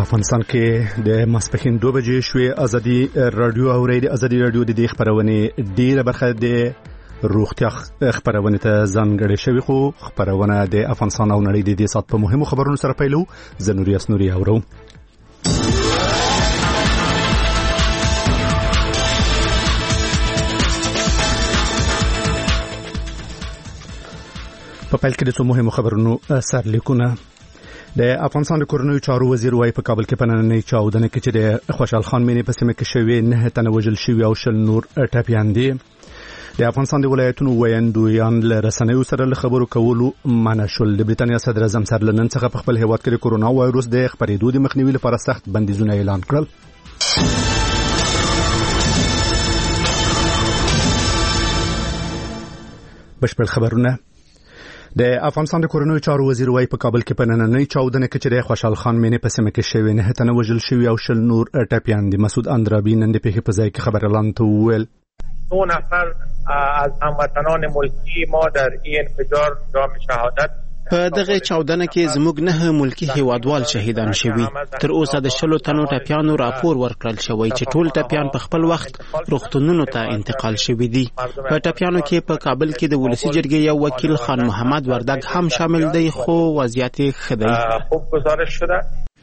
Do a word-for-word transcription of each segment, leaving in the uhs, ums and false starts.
افغانستان کې د ماسپښین دوه بجې شوې ازادي رادیو او ریډیو ازادي رادیو د دې خبرونه ډیره برخه د روغتیا خبرونه ته ځانګړې شوی خو خبرونه د افغانستان او نړۍ د دې سات په مهمو خبرونو سره پیلو زنوري اسنوري اورو په پیل کې د څو مهمو خبرونو سرلیکونه د افغانستان د کورنیو چارو وزیر وايي په کابل کې په نننۍ چاودنه کې چې د خوشحال خان مینې په سیمه کې شوې نه تنه وژل شوي او شل نور ټپیان دي. د افغانستان د ولایتونو ویاندویان له رسنیو سره له خبرو کولو منع شول. د بریټانیا صدر اعظم سر لنن څخه په خپل هیواد کې د کورونا وایروس د خپرېدو د مخنیوي لپاره سخت بندیزونه اعلان کړل. بشپړ خبرونه د افغانستان د کورنیو چارو وزیر وايي په کابل کې په نننۍ چاودنه کې چې د خوشحال خان مینې په سیمه کې شوې نه تنه وژل شوي او شل نور ټپیان دي. مسعود اندرابي نن د پیښې په ځای کې خبر اعلان ته وویل دو نفر از هموطنان ملکی ما در این انفجار جام شهادت په دغه چاودنه کې زموږ نه ملکی هیوادوال شهیدان شوي. تر اوسه د شلو تنو ټپیانو راپور ورکړل شوی چې ټول ټپیان په خپل وخت روغتونونو ته انتقال شوي دي. په ټپیانو کې په کابل کې د ولسی جرګې یو وکیل خان محمد وردګ هم شامل دی خو وضعیت ښه دی. خوب گزارش شده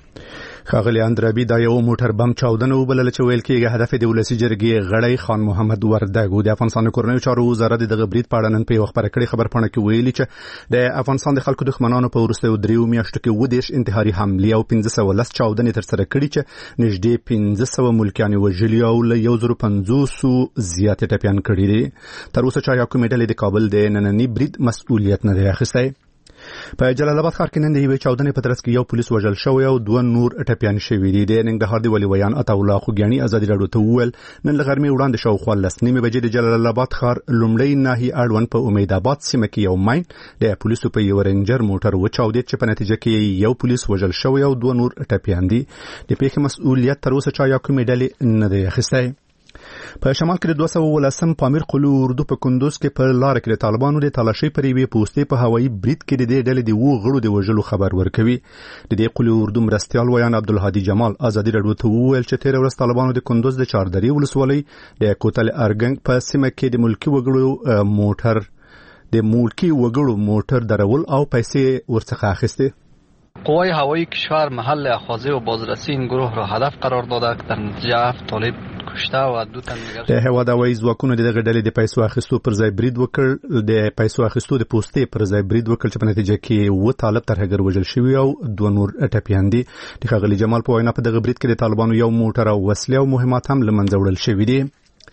خاغلی اندرابي دا یو موټر بم چاودنه وبلل چې ویل کېږي هدف د ولسی جرګې غړی خان محمد وردګ د افغانستان کورنیو چارو وزارت د غبرید پاړه نن په یو خبره کړي خبر پاڼه کې ویلي چې د افغانستان د خلکو دښمنانو په وروستیو دریو میاشتو کې ودیش انتحاري حملې او پنځه سوه لس چاودنې ترسره کړي چې نږدې پنځه سوه ملکیان وژلي او له یو زرو پنځوسو زیاتې ټپیان کړي دي. تر اوسه چا یو کومې ډلې د کابل د ننني برید مسؤلیت نه دی اخیستی. په جلال آباد ښار کې نن د یوې چاودنې په ترڅ کې یو پولیس وژل شوی او دوه نور ټپیان شوي دي. د ننګرهار د ولي ویان عطاالله خوږیاڼي ازادي راډیو ته وویل نن له غرمې وړاندې شاوخوا لس نیمې بجې د جلال آباد ښار لومړۍ ناحیې اړوند په امید آباد سیمه کې یو ماین د پولیسو په یو رینجر موټر وچاودېد چې په نتیجه کې یو پولیس وژل شوی او دوه نور ټپیان دي. د پیښې مسؤلیت تر اوسه چا یا کومې ډلې نه دی اخیستی. په شمال کې د دوه سوه ولسم پامیر قلو اردو په کندوز کې په لار کې د طالبانو د تالاشۍ پر یوې پوستې په هوایي برید کې د دې ډلې د وو غړو د وژلو خبر ورکوي. د دې قلو اردو مرستیال ویان عبدالهادي جمال ازادي راډیو ته وویل چې تېره ورځ طالبانو د کندوز د چاردرې ولسوالۍ د کوتل ارګنګ په سیمه کې د ملکي وګړو موټر د ملکي وګړو موټر درول او پیسې ورڅخه اخیستې. قوای هوایی کشور محل اخاذه و بازرسی این گروه را هدف قرار داده که در نتیجه طالب کشته و دو تن دیگر د هواد هوایی ځواکونو دغه ډلې د پیسو اخیستو پر ځای برید وکړ د پیسو اخیستو د پوستې پر ځای برید وکړ چې په نتیجه کې و طالب ترهګر وژل شوی او دوه نور ټپیان دي. د ښاغلي جمال په وینا په دغه برید کې د طالبانو یو موټر او وسلې او مهمات هم له منځه وړل شوي دي.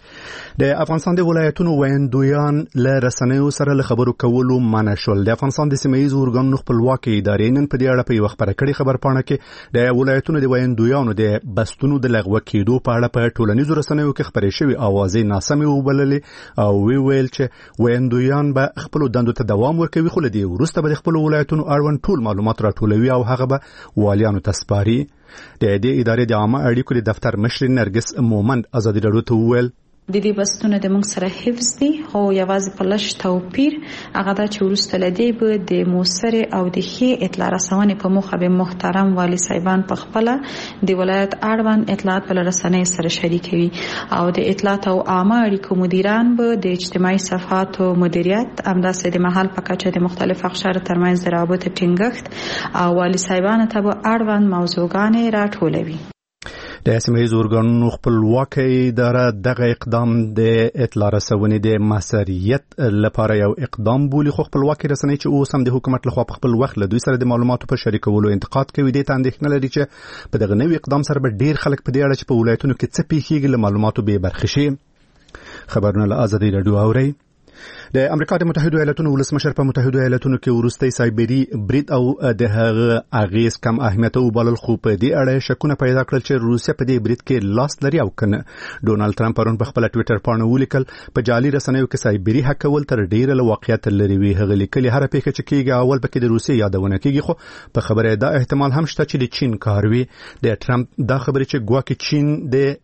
د افغانستان د ولایتونو ویاندویان له رسنیو سره له خبرو کولو منع شول. د افغانستان د سیمه ییزو ارګانونو خپلواکي ادارې نن په دې اړه په یوه خبره کړې خبر پاڼه کې د ولایتونو د ویاندویانو د بستونو د لغوه کېدو په اړه په ټولنیزو رسنیو کې خبرې شوې اوازې ناسمې وبللې او وی ویل چې ویاندویان به خپلو دندو ته دوام ورکوي خو له دې وروسته به د خپلو ولایتونو اړوند ټول معلومات راټولوي او هغه به والیانو ته سپاري. د دې ادارې د عامه اړیکو د دفتر مشر نرګس مومند ازادي راډیو ته وویل د دې بستونه د موږ سره حفظ دي خو یوازې په لږ توپیر هغه دا چې وروسته له دې به د مؤثرې او د ښې اطلاع رسونې په موخه به محترم والي صاحبان په خپله د ولایت اړوند اطلاعات په رسنیو سره شریکوي او د اطلاعات او عامه اړیکو مدیران به د اجتماعي صفحاتو مدیریت همداسې د محل په کچه د مختلف اقشارو ترمنځ د روابطو ټینګښت او والي صاحبانو ته به اړوند موضوعګانې راټولوي. د سیمه ییزو ارګانونو خپلواکه اداره دغه اقدام د اطلاع رسونې د مسؤلیت لپاره یو اقدام بولي خو خپلواکه رسنۍ چې اوس هم د حکومت لخوا په خپل وخت له دوی سره د معلوماتو په شریکولو انتقاد کوي د اندېښنه لري چې په دغه نوي اقدام سره به ډیر خلک په دې اړه چې په ولایتونو کې څه پیښیږي له معلوماتو بې برخې شي. خبرونه له ازادي راډیو اورئ. د امریکا د متحده ایالاتونو ولسمشر په متحده ایالاتونو کې وروستي سایبری برید او د هغه اغیز کم اهمیت وبلل خو په دې اړه شکونه پیدا کړل چې روسیا په دې برید کې لاس لري او کنه. ډونالد ټرمپ پرون په خپل ټوئیټر باندې ولیکل په جعلي رسنیو کې سایبری حکول تر ډیره له واقعیت لري وی هغه لیکلي هر پیښه چې کیږي اول پکې د روسیا یادونه کیږي خو په خبره دا احتمال هم شته چې د چین کار وي. د ټرمپ دا خبره چې ګواکې چین د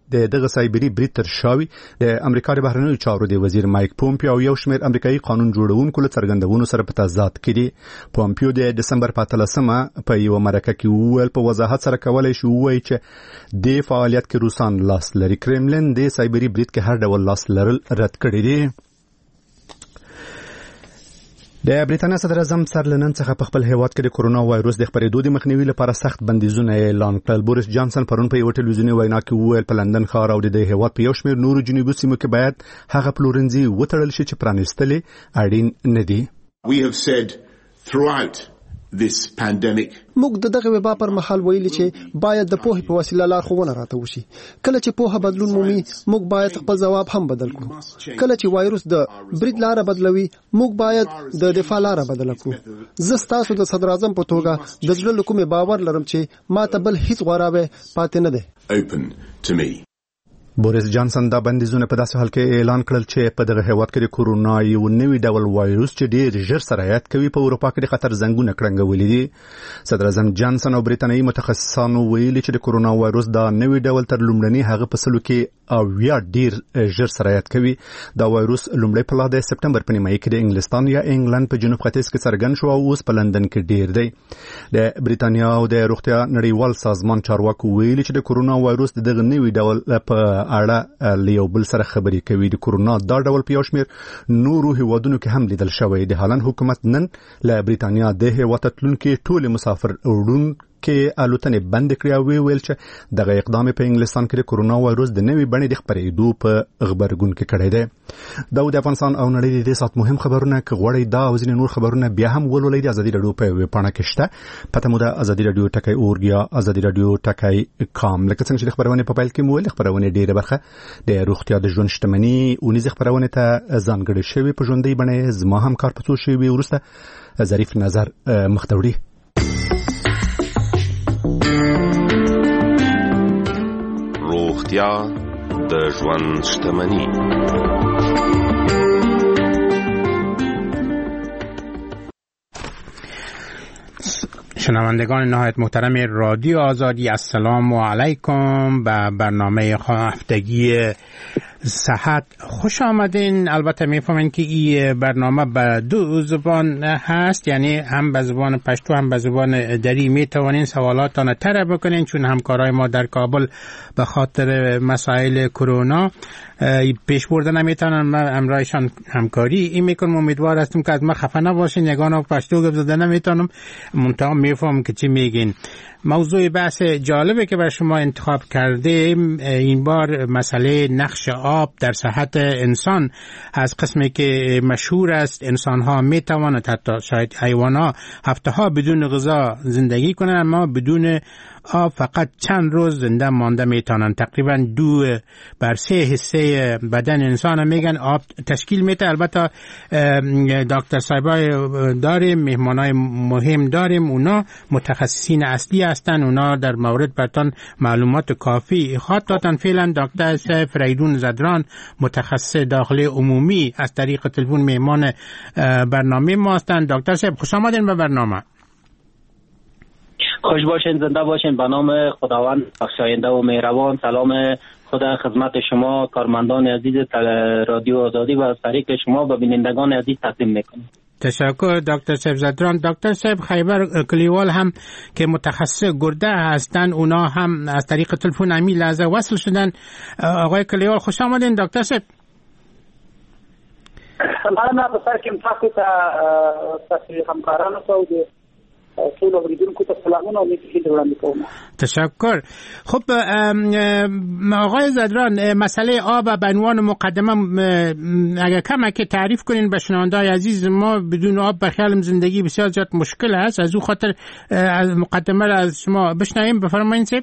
د دغه سایبری برید تر شاوی د امریکا د بهرنیو چارو د وزیر مایک پومپیو او یو شمېر امریکایي قانون جوړونکو له څرګندونو سره په تضاد کې دي. پومپیو د دسمبر په اتلسمه په یو مرکه کې وویل په وضاحت سره کولای شي ووایي چې د فعالیت کې روسان لاس لري. کرملین د سایبری برید کې هر ډول لاس لرل رد کړی دی. د بریټانیا صدر اعظم سر لنن څخه په خپل هیواد کې د کورونا وایروس د خپرېدو د مخنیوي لپاره سخت بندیزونه اعلان کړل. بوریس جانسن پرون په یو ټلویزیوني وینا کې وویل په لندن ښار او د هیواد په یو شمېر نورو جنوبي سیمو کې باید هغه پلورنځي وتړل شي چې پرانیستلې اړین نه دي. We have said throughout this pandemic موږ د دغه وبا پر مهال ویلي چې باید د پوهې په وسیله لارښوونه راته وشي. کله چې پوهه بدلون مومي موږ باید خپل ځواب هم بدل کړو. کله چې وایروس د برید لار بدلوي موږ باید د دفاع لار بدل کړو. زه ستاسو د صدر اعظم په توګه د زړه له کومې باور لرم چې ما ته بل هیڅ غوړاوی پاتې نه دی. open to me. بوریس جانسن دا بندیزونه په داسې حال کې اعلان کړل چې په دغه هیواد کې د کورونا یو نوی ډول وایروس چې ډېر ژر سرایت کوي په اروپا کې د خطر زنګونه کړنګولې دي. صدر اعظم جانسن او بریتانیایي متخصصانو ویلي چې د کورونا وایروس دا نوی ډول تر لومړني هغه په سلو کې او یا ډېر ژر سرایت کوي. دا وایروس لومړی په لاره د سپټمبر په نیمایي کې د انګلستان یا انګلند په جنوب ختیځ کې څرګند شو او اوس په لندن کې ډېر دی. د بریتانیا او د روغتیا نړیوال سازمان چارواکو ویلي چې د کورونا وایروس دغه نوی ډول په اړه لیو بل سره خبرې کوي. د کورونا دا ډول په یو شمېر نورو هیوادونو کې هم لیدل شوی. د هالند حکومت نن له بریتانیا د هیواد تلونکو ټول مسافر وړون کې الوتنې بند کړې او ویل چې دغه اقدام په انګلستان کې د کورونا وایروس د نوې بڼې د خپرېدو په خبرګون کې کړی دی. دا د افغانستان او نړۍ د دې سات مهم خبرونه کې غوړې دا او ځینې نور خبرونه بیا هم ولولئ د ازادي رادیو په ویب پاڼه کې شته. پته مو د ازادي رادیو ټکی اورګ یا ازادي رادیو ټکی کام. لکه څنګه چې د خبرونه په پیل کې مو ول خبرونه ډیره برخه د روغتیا د ژوند شتمنۍ اونیز خبرونه ته ځانګړې شوی په ژوندۍ بڼه زما هم کار پڅو شوی ورسته ظریف نظر مختوری. روغتیا د ژوند شتمني. شنوندگان نهایت محترم رادیو آزادی، السلام علیکم. به برنامه هفتگی صحت خوش آمدین. البته میفهمین که این برنامه به دو زبان هست، یعنی هم به زبان پشتو هم به زبان دری. میتوانین سوالاتان طرح بکنین چون همکارای ما در کابل به خاطر مسائل کرونا پیش برده نمیتونن. من امرایشان همکاری این میکنم. امیدوار هستم که از ما خفه نباشین. یگانه پشتو گپ زده نمیتونم، منتها میفهم که چی میگین. موضوع بحث جالبه که بر شما انتخاب کرده این بار مسئله نقش آب در صحت انسان از قسمی که مشهور است. انسان ها می توانند، حتی شاید حیوان ها، هفته ها بدون غذا زندگی کنند، اما بدون آب فقط چند روز زنده مانده میتونن. تقریبا دو بر سه حصه بدن انسان میگن آب تشکیل میده. البته دکتر صاحبای داریم، مهمانای مهم داریم، اونا متخصصین اصلی هستن. اونا در مورد برتان معلومات کافی خواهد دادن. فعلا دکتر صاحب فریدون زدران متخصص داخلی عمومی از طریق تلفن مهمان برنامه ما هستند. دکتر صاحب خوش آمدین به برنامه. خوش باشین، زنده باشین. به نام خداوند بخشاینده و مهربان. سلام خدا خدمت شما کارمندان عزیز رادیو آزادی و از طریق شما به بینندگان عزیز تقدیم میکنم. تشکر دکتر صاحب زدران. دکتر صاحب خیبر کلیوال هم که متخصص گرده هستن، اونا هم از طریق تلفن امی لحظه وصل شدن. آقای کلیوال خوش آمدین. دکتر صاحب سلام. بسر که تاسو ته تاسو همکارانو ته ټول اوریدونکو ته سلامونه او نیکی وړاندې کوم. تشکر. خب آقای زدران، مسئله آب به عنوان مقدمه اگر کم که تعریف کنین به شنونده‌های عزیز. ما بدون آب به خیالم زندگی بسیار زیاد مشکل است. از او خاطر مقدمه را از شما بشنویم. بفرمایید صاحب.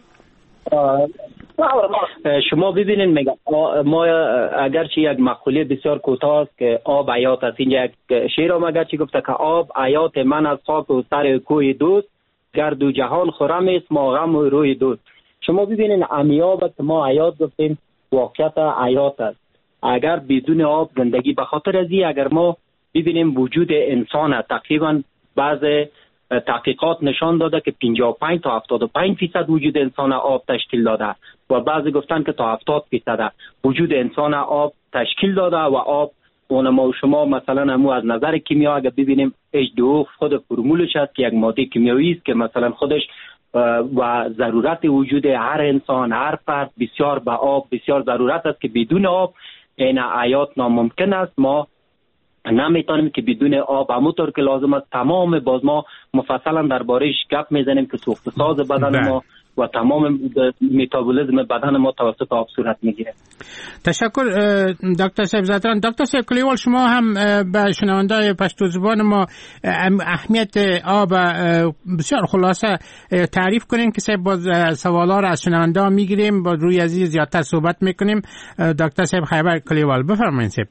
شما ببینید میگم ما اگرچه یک مقوله بسیار کوتاه است که آب حیات است. اینجا یک شعر هم اگرچه گفته که آب حیات من از خاک و سر کوه دوست، گرد و جهان خرم است ما غم و روی دوست. شما ببینید امیاب که ما حیات گفتیم، واقعیت حیات است. اگر بدون آب زندگی، به خاطر ازی اگر ما ببینیم وجود انسان تقریبا بعض تحقیقات نشان داده که پنجاه و پنج تا هفتاد و پنج درصد وجود انسان آب تشکیل داده و بعضی گفتن که تا هفتاد درصد وجود انسان آب تشکیل داده و آب اون ما و شما مثلا همو از نظر کیمیا اگر ببینیم اچ دو او خود فرمولش هست که یک ماده کیمیایی است که مثلا خودش و ضرورت وجود هر انسان هر فرد بسیار به آب بسیار ضرورت است که بدون آب این حیات ناممکن است. ما نمیتونیم که بدون آب همونطور که لازم است تمام باز ما مفصلا دربارهش گپ میزنیم که سوخت ساز بدن ما و تمام متابولیسم بدن ما توسط آب صورت میگیره. تشکر دکتر صاحب زدران. دکتر صاحب کلیوال شما هم به شنوندای پشتو زبان ما اهمیت آب بسیار خلاصه تعریف کنین که صاحب باز سوالا را از شنوندا میگیریم با روی ازی زیادتر صحبت میکنیم. دکتر صاحب خیبر کلیوال بفرمایید. صاحب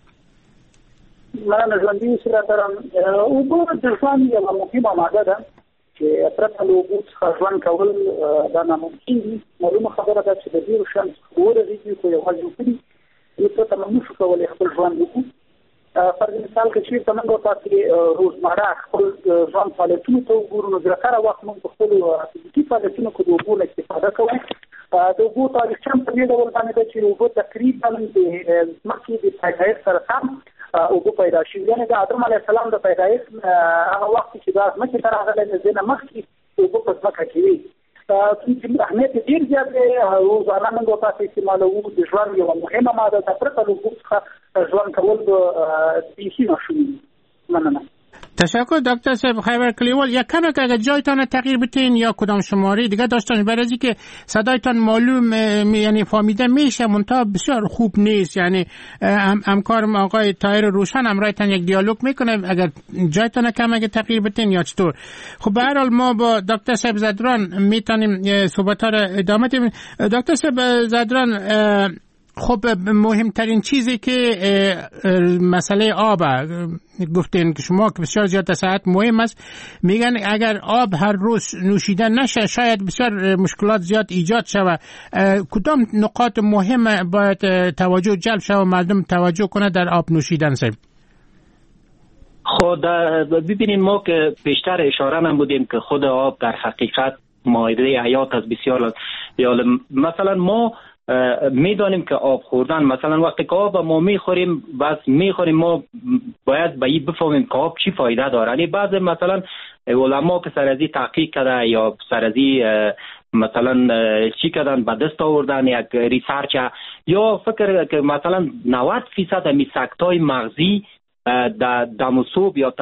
من ژوندۍ سره دارم اوبه د ژوند یوه مهمه ماده ده چې پرته له اوبو څخه ژوند کول دا ناممکن دي. معلومه خبره ده چې د ډېرو شیانو څخه ورغېږي خو یوازې اوبه دي نو څه موږ نشو کولی خپل ژوند وکړو. فرض مثال که چېرته موږ ورته روزمره خپل ژوند فعالیتونو ته وګورو نو زیاتره وخت موږ په خپلو فزیکي فعالیتونو کې د اوبو نه استفاده کوو. د اوبو تاریخچه په دې ډول باندې ده چې اوبه تقریبا د مخکې د پیدایښت سره سم اوبه پیدا شوي. یعنې د آدم علیه السلام د پیدایښت هغه وخت چې دا ځمکې ته راغلی د دې نه مخکې اوبه په ځمکه کې وي. اهمیت یې ډېر زیات دی. روزانه موږ ورته استعمالوو. د ژوند یوه مهمه ماده ده. پرته له اوبو څخه ژوند کول به بیخي ناشوني وي. مننه. تشکر دکتر صاحب خیبر کلیوال. یک کم که اگر جایتان تغییر بتین یا کدام شماره دیگه داشتن برای از که صدایتان معلوم یعنی فهمیده میشه منتها بسیار خوب نیست. یعنی همکارم آقای طاهر روشن همراهتان یک دیالوگ میکنه اگر جایتان کم اگر تغییر بتین یا چطور. خب به هر حال ما با دکتر صاحب زدران میتونیم صحبت ها را ادامه بدیم. دکتر صاحب زدران خب مهمترین چیزی که مسئله آب گفتین که شما که بسیار زیاد صحت مهم است. میگن اگر آب هر روز نوشیده نشه شاید بسیار مشکلات زیاد ایجاد شود. کدام نقاط مهم باید توجه جلب شود و مردم توجه کنه در آب نوشیدن؟ صاحب خود ببینین ما که پیشتر اشاره نمودیم که خود آب در حقیقت مایده حیات از بسیار یا مثلا ما میدانیم که آب خوردن مثلا وقتی که آب ما میخوریم بس میخوریم ما باید به این بفهمیم که آب چی فایده داره. یعنی بعضی مثلا علما که سر ازی تحقیق کرده یا سر ازی مثلا چی کردن به دست آوردن یک ریسرچ یا فکر که مثلا نود درصد می سکتای مغزی در دم صوب یا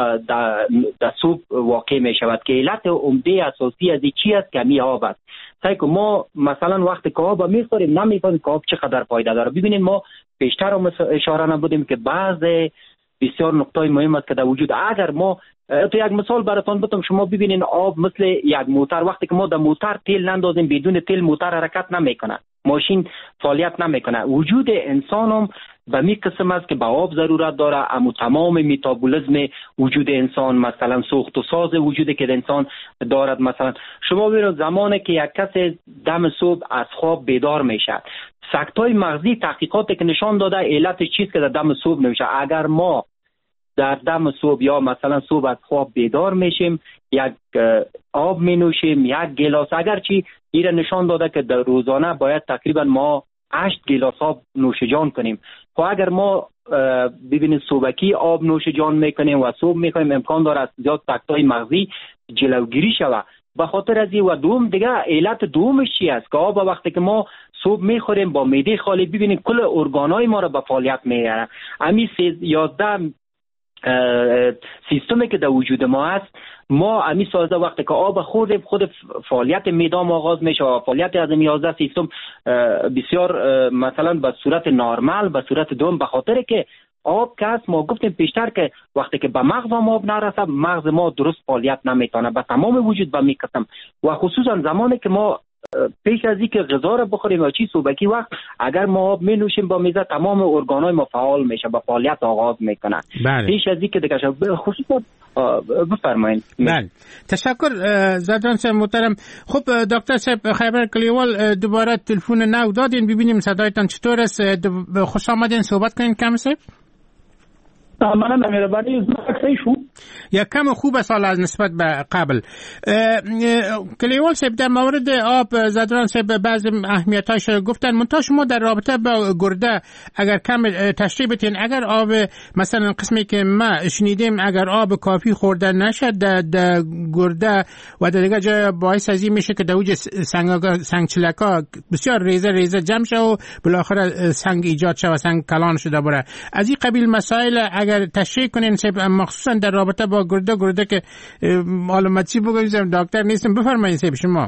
در صوب واقع می شود که علت عمده اساسی از چی است که می آب است. سعی که ما مثلا وقتی که آب میخوریم نمیفهمیم که آب چقدر فایده داره. ببینید ما پیشتر هم اشاره نبودیم که بعض بسیار نکته مهم است که در وجود اگر ما تو یک مثال براتون بتم شما ببینید آب مثل یک موتور وقتی که ما در موتور تیل نندازیم بدون تیل موتور حرکت نمیکنه ماشین فعالیت نمیکنه. وجود انسان هم به می قسم است که به آب ضرورت داره. اما تمام متابولیسم وجود انسان مثلا سوخت و ساز وجودی که انسان دارد مثلا شما ببینید زمانی که یک کس دم صبح از خواب بیدار میشه سکتای مغزی تحقیقاتی که نشان داده علت چیز که در دم صبح نمیشه. اگر ما در دم صبح یا مثلا صبح از خواب بیدار میشیم یک آب می نوشیم یک گلاس اگرچه ایره نشان داده که در روزانه باید تقریبا ما هشت گلاس آب نوش جان کنیم. خب اگر ما ببینید صبحکی آب نوش جان میکنیم و صبح میخوایم امکان داره از زیاد سکتای مغزی جلوگیری شود. به خاطر از این و دوم دیگه علت دومش چی است که آب وقتی که ما صبح میخوریم با معده خالی ببینید کل ارگانای ما را به فعالیت میاره. همین یازده سیستمی که در وجود ما هست ما همین سازده وقتی که آب خوردیم خود فعالیت معده آغاز میشه و فعالیت از این یازده سیستم بسیار مثلا به صورت نرمال به صورت دوم به خاطر که آب که هست ما گفتیم پیشتر که وقتی که به مغز ما آب نرسه مغز ما درست فعالیت نمیتونه به تمام وجود به میکسم و خصوصا زمانی که ما پیش از اینکه غذا را بخوریم یا چی صبحکی وقت اگر ما آب می نوشیم با میزه تمام ارگانای ما فعال میشه با فعالیت آغاز میکنه. بله. پیش از اینکه دیگه خصوصا بفرمایید. بله تشکر زدران صاحب محترم. خب دکتر صاحب خیبر کلیوال دوباره تلفن نو دادین ببینیم صدایتان چطور است. خوش آمدین صحبت کنین کم صاحب. مننه مهرباني زما صحیح شو یا کم خوب سال از نسبت به قبل. کلیوال صاحب در مورد آب زدران صاحب بعض اهمیتاش گفتن، منتها شما در رابطه با گرده اگر کم تشریح بتین، اگر آب مثلا قسمی که ما شنیدیم اگر آب کافی خورده نشد در گرده و در دیگه جای باعث از این میشه که در اوج سنگ سنگ چلکا بسیار ریزه ریزه جمع شه و بالاخره سنگ ایجاد شه و سنگ کلان شده بره. از این قبیل مسائل اگر تشریح کنین مخصوصا در رابطه با گرده گرده که معلوماتی بگویم دکتر نیستم، بفرمایید سیب شما.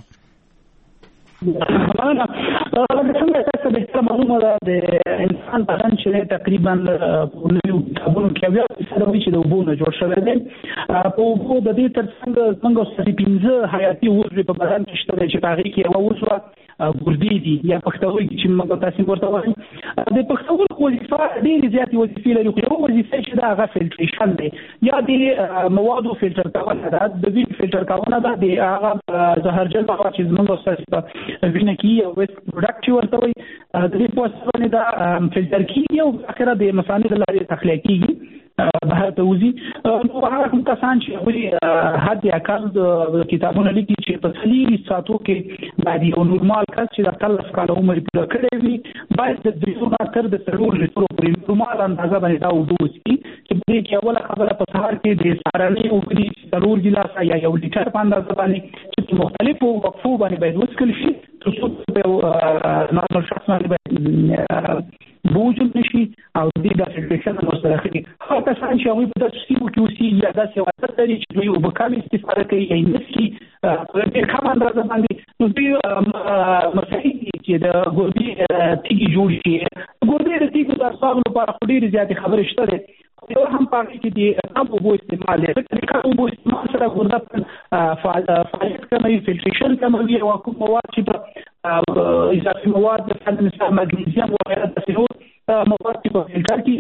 انا لکه څنګه تاسو به تر معلومه ده د انسان بدن چې تقریبا په نوو کابونو کې بیا څه چې د وبونه جوړ شوی دی. په وبو د دې ترڅنګ څنګه ستاسو پنځه حیاتي عضو په بدن کې شته چې هغه کې یو عضو ګردې دي یا پښتورګي چې موږ تاسو ورته وایو. د پښتورګو وظیفه ډېرې زیاتې وظیفې لري، خو یو وظیفه چې دا هغه فلټریشن دی یا د موادو فلټر کول ده، د وینې فلټر کول ده، د هغه زهرجن مواد چې موږ تاسو وینه کې او ویست پروډکټ ورته وایي د دې په واسطه دا فلټر کیږي او اخره د مثانې د لارې تخلیه کیږي بهر ته وځي. نو هغه کوم کسان چې هغوی حد اقل د کتابونو لیکي چې په څلورو ساعتو کې باید یو نورمال کس چې د اتلس کاله عمر پوره کړی وي باید د درې نه تر د څلور لیټرو پورې نورمال اندازه باندې دا اوبه وڅښي، چې په دې کې اوله خبره په سهار کې د سهارنۍ اوبه دي څلور ګیلاسه یا یو لیټر په اندازه باندې چې په مختلفو وقفو باندې باید وڅښل شي تر څو په نورمال شخص باندې بوجم نشي او دې د فلټریشن مسترخي. هغه کسان چې هغوی په داسې سیمو کې اوسي یا داسې عادت لري چې دوی اوبه کمې استفاده کوي یا یې نسکي په ډېر کم اندازه باندې، نو دوی مسایل دي چې د ګردې تیږې جوړ شي. ګردې د تیږو د اعصابو لپاره خو ډېرې زیاتې خبرې شته دی، یو هم په هغې کې د کم اوبو استعمال دی. ځکه د کم اوبو استعمال سره ګرده فعالیت کموي، فلټریشن کموي او کوم مواد چې په اضافي مواد مثل مګنیزیم وغیره داسې نور مواد چې په فلټر کې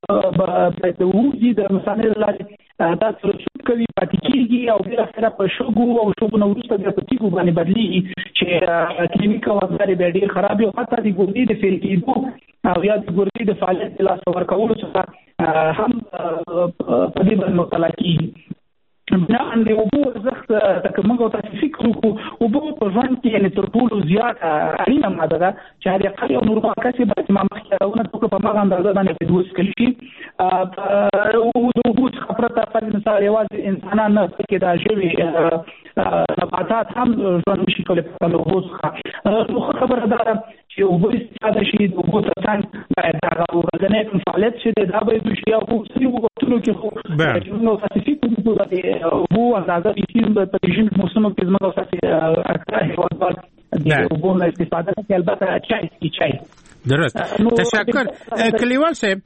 د وځي د مثانې له لارې دا سرچوب کوي، پاتې کېږي او بالاخره په شګو او شګو نه وروسته بیا په تیږو باندې بدلېږي چې کلیمیک اوزار یې بیا ډېر خراب وي او حتی د ګردې د فیل کېدو او یا د ګردې د فعالیت د لاسته ورکولو څخه هم په دې باندې مطالعه کېږي. بنا د اوبو ارزښت که موږ تاسو فکر وکړو، اوبه په ژوند کې یعنې تر ټولو زیات اړینه ماده ده چې حد اقل یو نورمال کس یې باید ما مخکې یادونه وکړه په هماغه اندازه باندې باید وڅښل شي. د اوبو څخه پرته فرض مثال یوازې انسانان نه بلکې دا ژوي نباتات هم ژوند نشي کولی پرته له اوبو څخه. نو ښه خبره دا ده چې اوبه استفاده شي، د اوبو ترڅنګ باید هغه ورځنی کوم فعالیت چې دی دا باید وشي او په ځینو وختونو کې خو چې موږ تاسو فکر وکړو اوبو اندازه بیخي په ژمي موسمو کې زموږ تاسو اکثر هیوادوال د اوبو نه استفاده کوي، البته چای سکي چای. درست، تشکر. کلیوال صاحب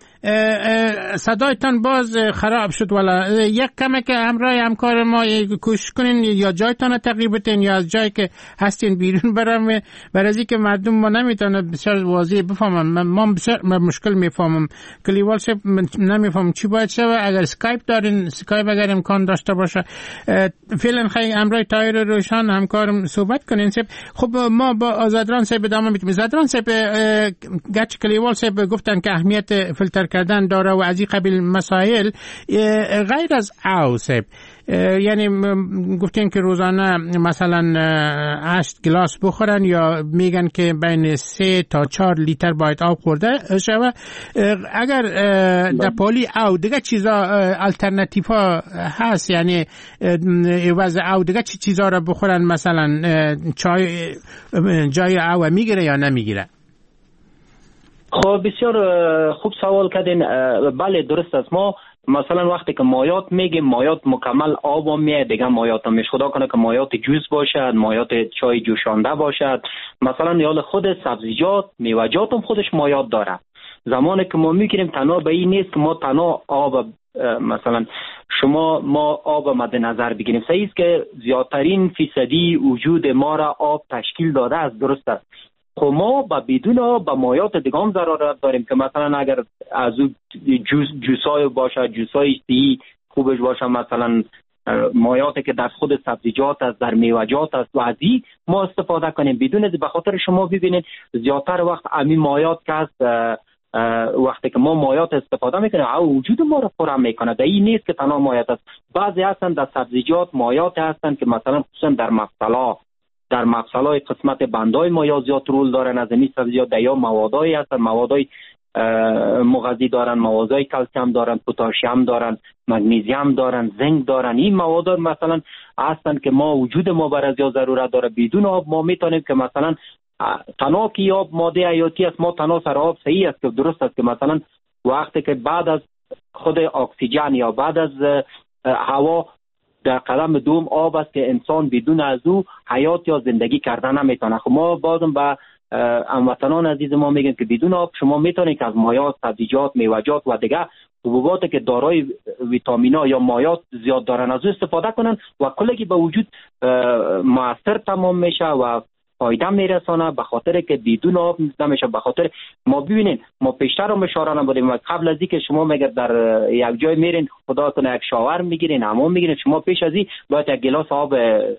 صدایتان باز خراب شد، ولی یک کمه که همراه همکار ما کوشش کنین یا جایتان تغییر بدین یا از جایی که هستین بیرون برم، برای از اینکه مردم ما نمیتونه بسیار واضح بفهمم. من بسیار مشکل میفهمم. کلیوال صاحب نمیفهمم چی باید شود. اگر اسکایپ دارین، اسکایپ اگر امکان داشته باشه فعلا خیلی همراه تایر روشن همکارم صحبت کنین. خب ما با آزادران صاحب ادامه میدیم. آزادران صاحب گرچه کلیوال صاحب گفتن که اهمیت فیلتر کردن داره و از این قبیل مسائل، غیر از او صاحب یعنی گفتین که روزانه مثلا هشت گلاس بخورن یا میگن که بین سه تا چهار لیتر باید آب خورده شود. اگر در پالی او دیگه چیزا الٹرناتیو ها هست، یعنی عوض او دیگه چی چیزا را بخورن، مثلا چای جای او میگیره یا نمیگیره؟ خب بسیار خوب سوال کردین. بله درست است. ما مثلا وقتی که مایات میگیم مایات مکمل آب میاد، دیگه مایات هم خدا کنه که مایات جوس باشد، مایات چای جوشانده باشد، مثلا یا خود سبزیجات میوه‌جات هم خودش مایات داره. زمانی که ما میگیریم تنها به این نیست که ما تنها آب مثلا شما ما آب مد نظر بگیریم. صحیح است که زیادترین فیصدی وجود ما را آب تشکیل داده است، درست است. خب ما با بدون آب با مایات دیگه هم ضرورت داریم که مثلا اگر از جوس جوسای باشه، جوسای سی خوبش باشه، مثلا مایاتی که در خود سبزیجات است، در میوه‌جات است و از این ما استفاده کنیم. بدون به خاطر شما ببینید زیادتر وقت امی مایات که است وقتی که ما مایات استفاده میکنیم او وجود ما رو پرم میکنه. در این نیست که تنها مایات است، بعضی هستن در سبزیجات مایات هستن که مثلا خصوصا در مفصلا در مفصلای قسمت بندای مایا زیاد رول دارن. از این سبزیجات در یا موادایی هستن، موادای مغذی دارن، موادای کلسیم دارن، پتاسیم دارن، مگنیزیم دارن، زنک دارن. این مواد مثلا هستن که ما وجود ما بر از یا ضرورت داره. بدون آب ما میتونیم که مثلا تنها که آب ماده حیاتی است، ما تنها سر آب صحیح است که درست است که مثلا وقتی که بعد از خود اکسیژن یا بعد از هوا در قدم دوم آب است که انسان بدون از او حیات یا زندگی کردن نمیتونه. خب ما بازم به هموطنان عزیز ما میگیم که بدون آب شما میتونید که از مایات، سبزیجات، میوه‌جات و دیگه حبوباتی که دارای ویتامینا یا مایات زیاد دارن از او استفاده کنن و کلی به وجود موثر تمام میشه و فایده میرسانه. به خاطر که بدون آب نمیشه. به خاطر ما ببینین ما پیشتر هم اشاره نبودیم، قبل از اینکه شما مگر در یک جای میرین خدا کنه یک شاور میگیرین، حمام میگیرین، شما پیش از این باید یک گلاس آب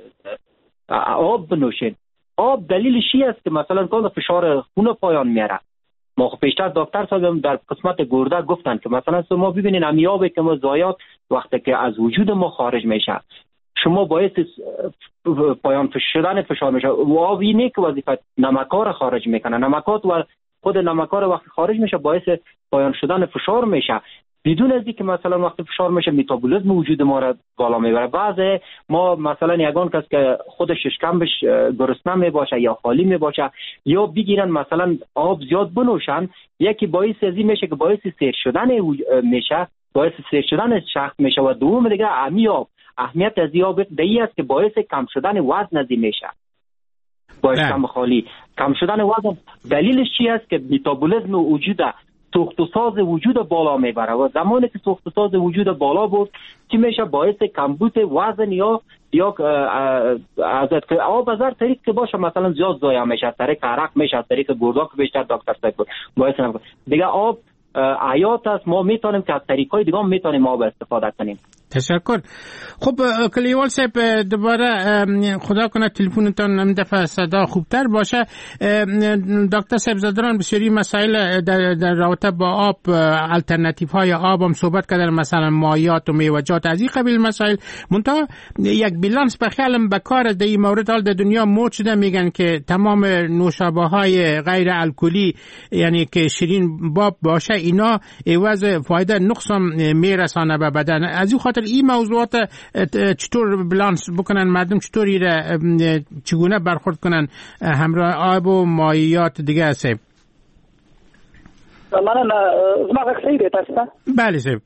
آب بنوشین. آب دلیلش چی است که مثلا کل فشار خون پایان میاره. ما پیشتر دکتر صاحب در قسمت گرده گفتن که مثلا شما ببینین امی آبی که ما ضایعات وقتی که از وجود ما خارج میشه شما باعث پایان شدن فشار میشه. و آب اینه که وظیفه نمک‌ها رو خارج میکنه. نمکات و خود نمک‌ها رو وقتی خارج میشه باعث پایان شدن فشار میشه. بدون از اینکه مثلا وقتی فشار میشه متابولیسم وجود ما را بالا میبره. بعضی ما مثلا یگان کس که خودش شکمش گرسنه میباشه یا خالی میباشه یا بگیرن مثلا آب زیاد بنوشن، یکی باعث ازی میشه که باعث سیر شدن میشه، باعث سیر شدن شخص میشه. و دوم دیگه امی آب اهمیت از آب دایی است که باعث کم شدن وزن ازی میشه. باعث کم خالی کم شدن وزن دلیلش چی است که متابولیسم وجود سوخت و ساز وجود بالا میبره و زمانی که سوخت و ساز وجود بالا بود چی میشه؟ باعث کمبود وزن یا یا از آب از هر طریق که باشه مثلا زیاد ضایع میشه، از طریق عرق میشه، از طریق گردا که بیشتر دکتر صاحب بود باعث نمیشه. دیگه آب حیات است. ما میتونیم که از طریقای دیگه میتونیم آب استفاده کنیم. تشکر. خب کلیوال صاحب دوباره خدا کنه تلفنتون این دفعه صدا خوبتر باشه. دکتر صاحب زدران بسیاری مسائل در, در رابطه با آب، الटरनेटिव های آب هم صحبت کردن، مثلا مایات و میوه‌جات از این قبیل مسائل. منتها یک بیلانس به خیالم به کار در این مورد حال در دنیا موج شده، میگن که تمام نوشابه های غیر الکلی یعنی که شیرین باب باشه اینا عوض فایده نقص هم میرسانه به بدن. از این خاطر این موضوعات چطور بالانس بکنن، مردم چطوری چگونه برخورد کنن همراه آب و مایعات دیگه است؟ من زما غږ صحیح دی تاسو ته؟ بله صاحب.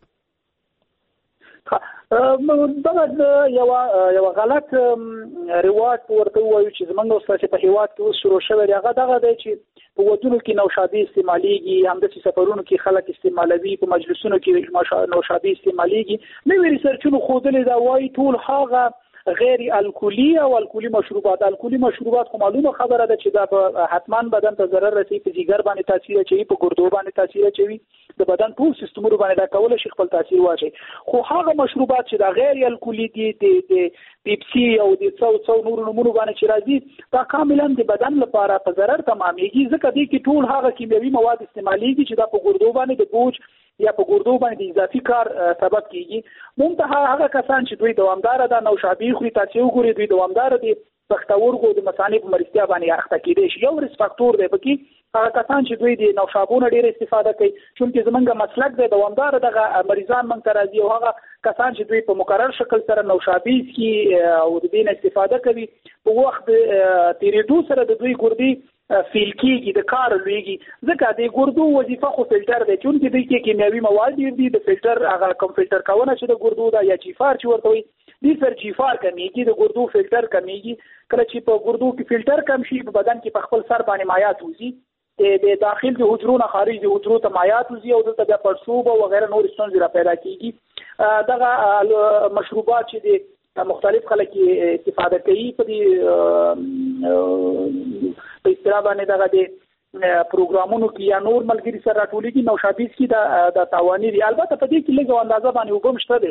دا یو یو غلط رواج ورته وایو چې زمونږ اوس په هیواد کې اوس شروع شوی دی. هغه دغه دی چې په ودونو کې نوشابې استعمالیږي، همداسې سفرونو کې خلک استعمالوي، په مجلسونو کې نوشابې استعمالیږي. نوي ریسرچونو ښودلي دا وایي ټول هغه غیر الکلی او الکلی مشروبات الکلی مشروبات خو معلومه خبره ده چې دا حتما بدن ته ضرر رسي، په جګر باندې تاثیر کوي، په ګردو باندې تاثیر کوي، د بدن ټول سیستمونو باندې دا کول شي خپل تاثیر واچي. خو هغه مشروبات چې دا غیر الکلی دي د پیپسي او د څو څو نور نمونه باندې چې راځي دا کاملا د بدن لپاره په ضرر تمامېږي، ځکه دې کې ټول هغه کیمیاوي مواد استعمالېږي چې دا په ګردو باندې د بوج یا په ګردو باندې اضافي کار سبب کیږي. منتها هغه کسان چې دوی دوامدار ده نوشابې خوري، تاسو وګورئ دوی دوامدار دي پښتورګو د مثانې په مرستیا باندې اخته کېدای شي. یو ریس فاکتور دی پکې هغه کسان چې دوی د نوشابونو ډېر استفاده کوي، چونکې زمونږ مسلک دی دوامدار دغه مریضان موږ ته راځي او هغه کسان چې دوی په مقرر شکل سره نوشابې څښي او د دې نه استفاده کوي په وخت تیریدو سره د دوی ګردې فیل کېږي، د کار لویږي، ځکه د ګردو وظیفه خو فلټر دی، چونکې دوی کې کیمیاوي مواد ډېر دي. د فلټر هغه کوم فلټر کونه چې د ګردو دا یا جیفار چې ورته وایي دې سر جیفار کمیږي، د ګردو فلټر کمیږي. کله چې په ګردو کې فلټر کم شي په بدن کې په خپل سر باندې مایعات وځي، د داخل د حجرو نه خارج د حجرو ته مایعات وځي او دلته د پړسوب او وغیرہ نور ستونزې را پیدا کیږي. دغه مشروبات چې د مختلف خلک استفاده کوي په دې په اصطلاح باندې دغه د پروګرامونو کې یا نور ملګری سره راټولېږي نوشابې کې دا د تاواني دي. البته په دې کې لږ اندازه باندې وبم شته دی،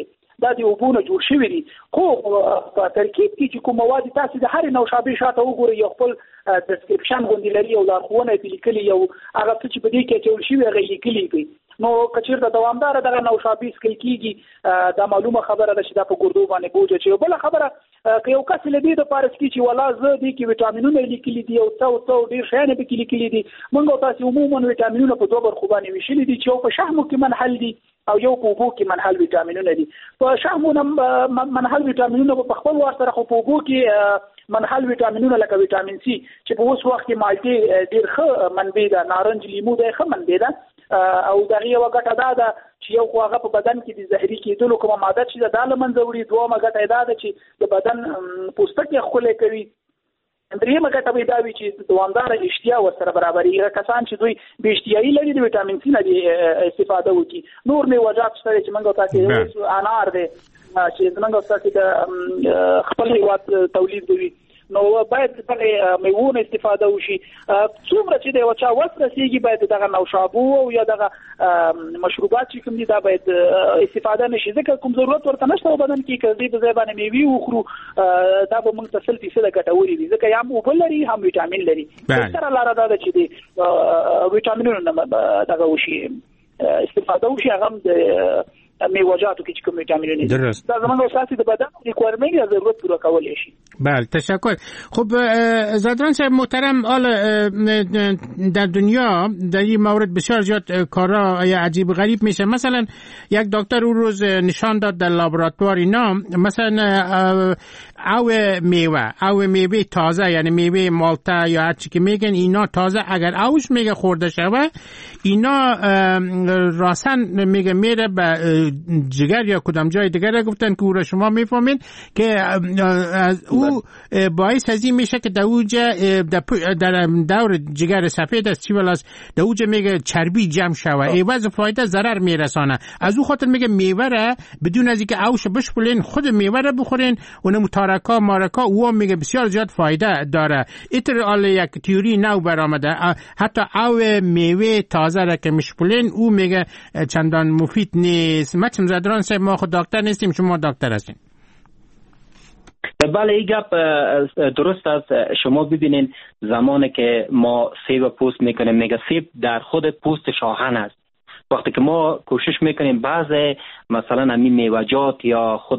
دا د اوبو نه جوړ شوي دي. خو په ترکیب کې چې کوم مواد تاسو د هر نوشابې شاته وګورئ یو خپل ډسکرپشن غونډې لري او لارښوونه یې لیکلي یو هغه څه چې په دې کې اچول شوي هغه یې لیکلي دي. نو کچیر د دوامدار دغه نوشابې سکل کیږي دا معلومه خبره ده چې دا په ګردو باندې بوج چې بل خبره که یو کس لدی د پارس کې چې ولا زه دي کې وټامینونه لیکلي دي او څو څو ډیر شیان به کې لیکلي دي. موږ تاسو عموما وټامینونه په دوه برخو باندې ویشلي دي چې یو په شحمو کې منحل دي او یو په اوبو کې منحل وټامینونه دي. په شحمو منحل وټامینونه په خپل واسطه خو په اوبو کې منحل وټامینونه لکه وټامین سي چې په اوس وخت کې مالټي ډیر ښه منبع ده، نارنج لیمو ډیر ښه منبع ده او دغه یو ګټه ده دا چې یو خو هغه په بدن کې د زهري کېدلو کومه ماده چې د لمنځه وړي، دومره ګټه ده چې د بدن پوستکی خولې کوي. درېمه ګټه به دا وي چې دوامداره اشتها ورسره برابرېږي. کسان چې دوی بې اشتهایي لري د وټامین سي نه استفاده وکړي. نور میوه‌جات شته چې موږ تاسو انار دی چې موږ تاسو د خپل هیواد تولید کوي نو باید دغه میوونه استفاده وشي. څومره چې د وچا وس رسیږي باید دغه نوشابو او یا دغه مشروبات چې کوم دي دا باید استفاده نشي، ځکه کوم ضرورت ورته نشته بدن کې کړي د ځای باندې میوي وخورو دا به موږ ته سل فیصد ګټوري دي ځکه هم اوبه لري هم وټامین لري. تر لاره دا چې د وټامینونو دغه وشي استفاده وشي هغه د میوه‌جاتو کې کوم ویټامینونه دي دا زموږ اساسي د بدن ریکوایرمنت یا ضرورت پوره کولای شي. بله تشکر. خب زادران صاحب محترم، حالا در دنیا در این مورد بسیار زیاد کارا یا عجیب غریب میشه. مثلا یک دکتر اون روز نشان داد در لابراتوار اینا مثلا او میوه او میوه تازه یعنی میوه مالتا یا هر چی که میگن اینا تازه اگر اوش میگه خورده شوه اینا راسن میگه میره به جگر یا کدام جای دیگر. گفتن که او را شما میفهمین که او باعث از این میشه که در اوجه در دور جگر سفید است چی ولاس در اوجه میگه چربی جمع شوه ایواز فایده ضرر میرسانه. از او خاطر میگه میوه را بدون از اینکه اوش بشپلین خود میوه را بخورین اون متارکا مارکا او میگه بسیار زیاد فایده داره. ایتر آل یک تیوری نو برآمده حتی او میوه تازه را که میشپلین او میگه چندان مفید نیست. مچم زادران صاحب ما خود دکتر نیستیم، شما دکتر هستین. بله این گپ درست است. شما ببینین زمانی که ما سیب پوست میکنیم میگه سیب در خود پوست شاهن است. وقتی که ما کوشش میکنیم بعض مثلا همین میوه‌جات یا خود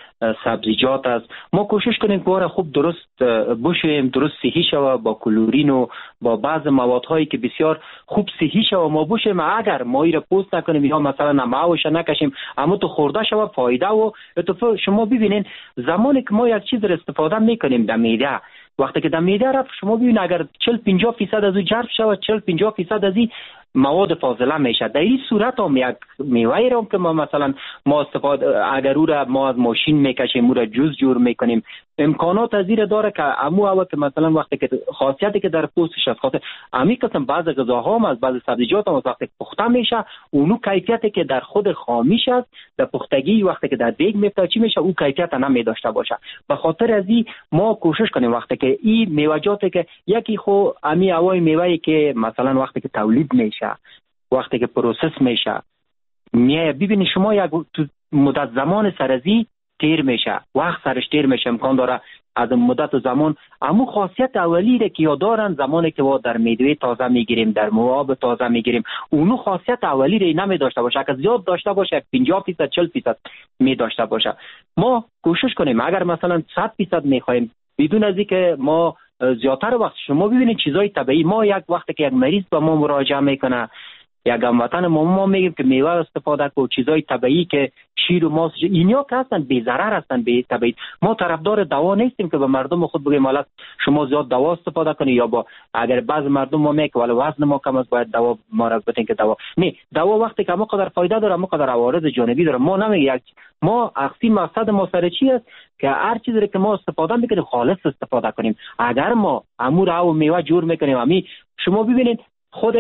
سبزیجات است ما کوشش کنیم که واره خوب درست بشویم، درست صحی شوه با کلورین و با بعض موادهایی که بسیار خوب صحی شوه ما بشویم. اگر ما ایره پوست نکنیم یا مثلا نماوش نکشیم اما تو خورده شوه فایده و اتفاق. شما ببینین زمانی که ما یک چیز را استفاده میکنیم در معده، وقتی که در معده رفت شما ببین اگر چهل پنجاه درصد از او جذب شوه چهل پنجاه درصد از این مواد فاضله میشه. در این صورت هم یک میوه را که ما مثلا ما استفاده اگر او را ما از ماشین میکشیم او را جوز جور میکنیم امکانات از این داره که امو او که مثلا وقتی که خاصیتی که در پوستش است خاطر امی قسم بعض غذاها هم از بعض سبزیجات هم وقتی پخته میشه اونو کیفیتی که در خود خامیش است در پختگی وقتی که در دیگ میفته چی میشه او کیفیت نمی داشته باشه. به خاطر از این ما کوشش کنیم وقتی که این میوه‌جاتی که یکی خو امی اوای میوه‌ای که مثلا وقتی که تولید میشه وقتی که پروسس میشه میای ببینید شما یک مدت زمان سرزی تیر میشه وقت سرش تیر میشه امکان داره از مدت زمان اما خاصیت اولی را که یا دارن زمانی که ما در میوه تازه میگیریم در مواد تازه میگیریم اونو خاصیت اولی را نمی داشته باشه. اگه زیاد داشته باشه پنجاه درصد چهل درصد می داشته باشه. ما کوشش کنیم اگر مثلا صد درصد میخوایم بدون از اینکه ما زیادتر وقت شما ببینید چیزای طبیعی ما یک وقتی که یک مریض به ما مراجعه میکنه یک هموطن ما ما میگیم که میوه استفاده کو چیزای طبیعی که شیر و ماست اینا که هستن بی ضرر هستن بی طبیعی. ما طرفدار دوا نیستیم که به مردم خود بگیم حالا شما زیاد دوا استفاده کنید یا با اگر بعض مردم ما میگه ولی وزن ما کم است باید دوا ما را بتین که دوا نه دوا وقتی که ما قدر فایده داره ما قدر عوارض جانبی داره. ما نمیگه ما اصلی مقصد ما سر چی است که هر چیزی که ما استفاده میکنیم خالص استفاده کنیم. اگر ما امور او میوه جور میکنیم امی شما ببینید خود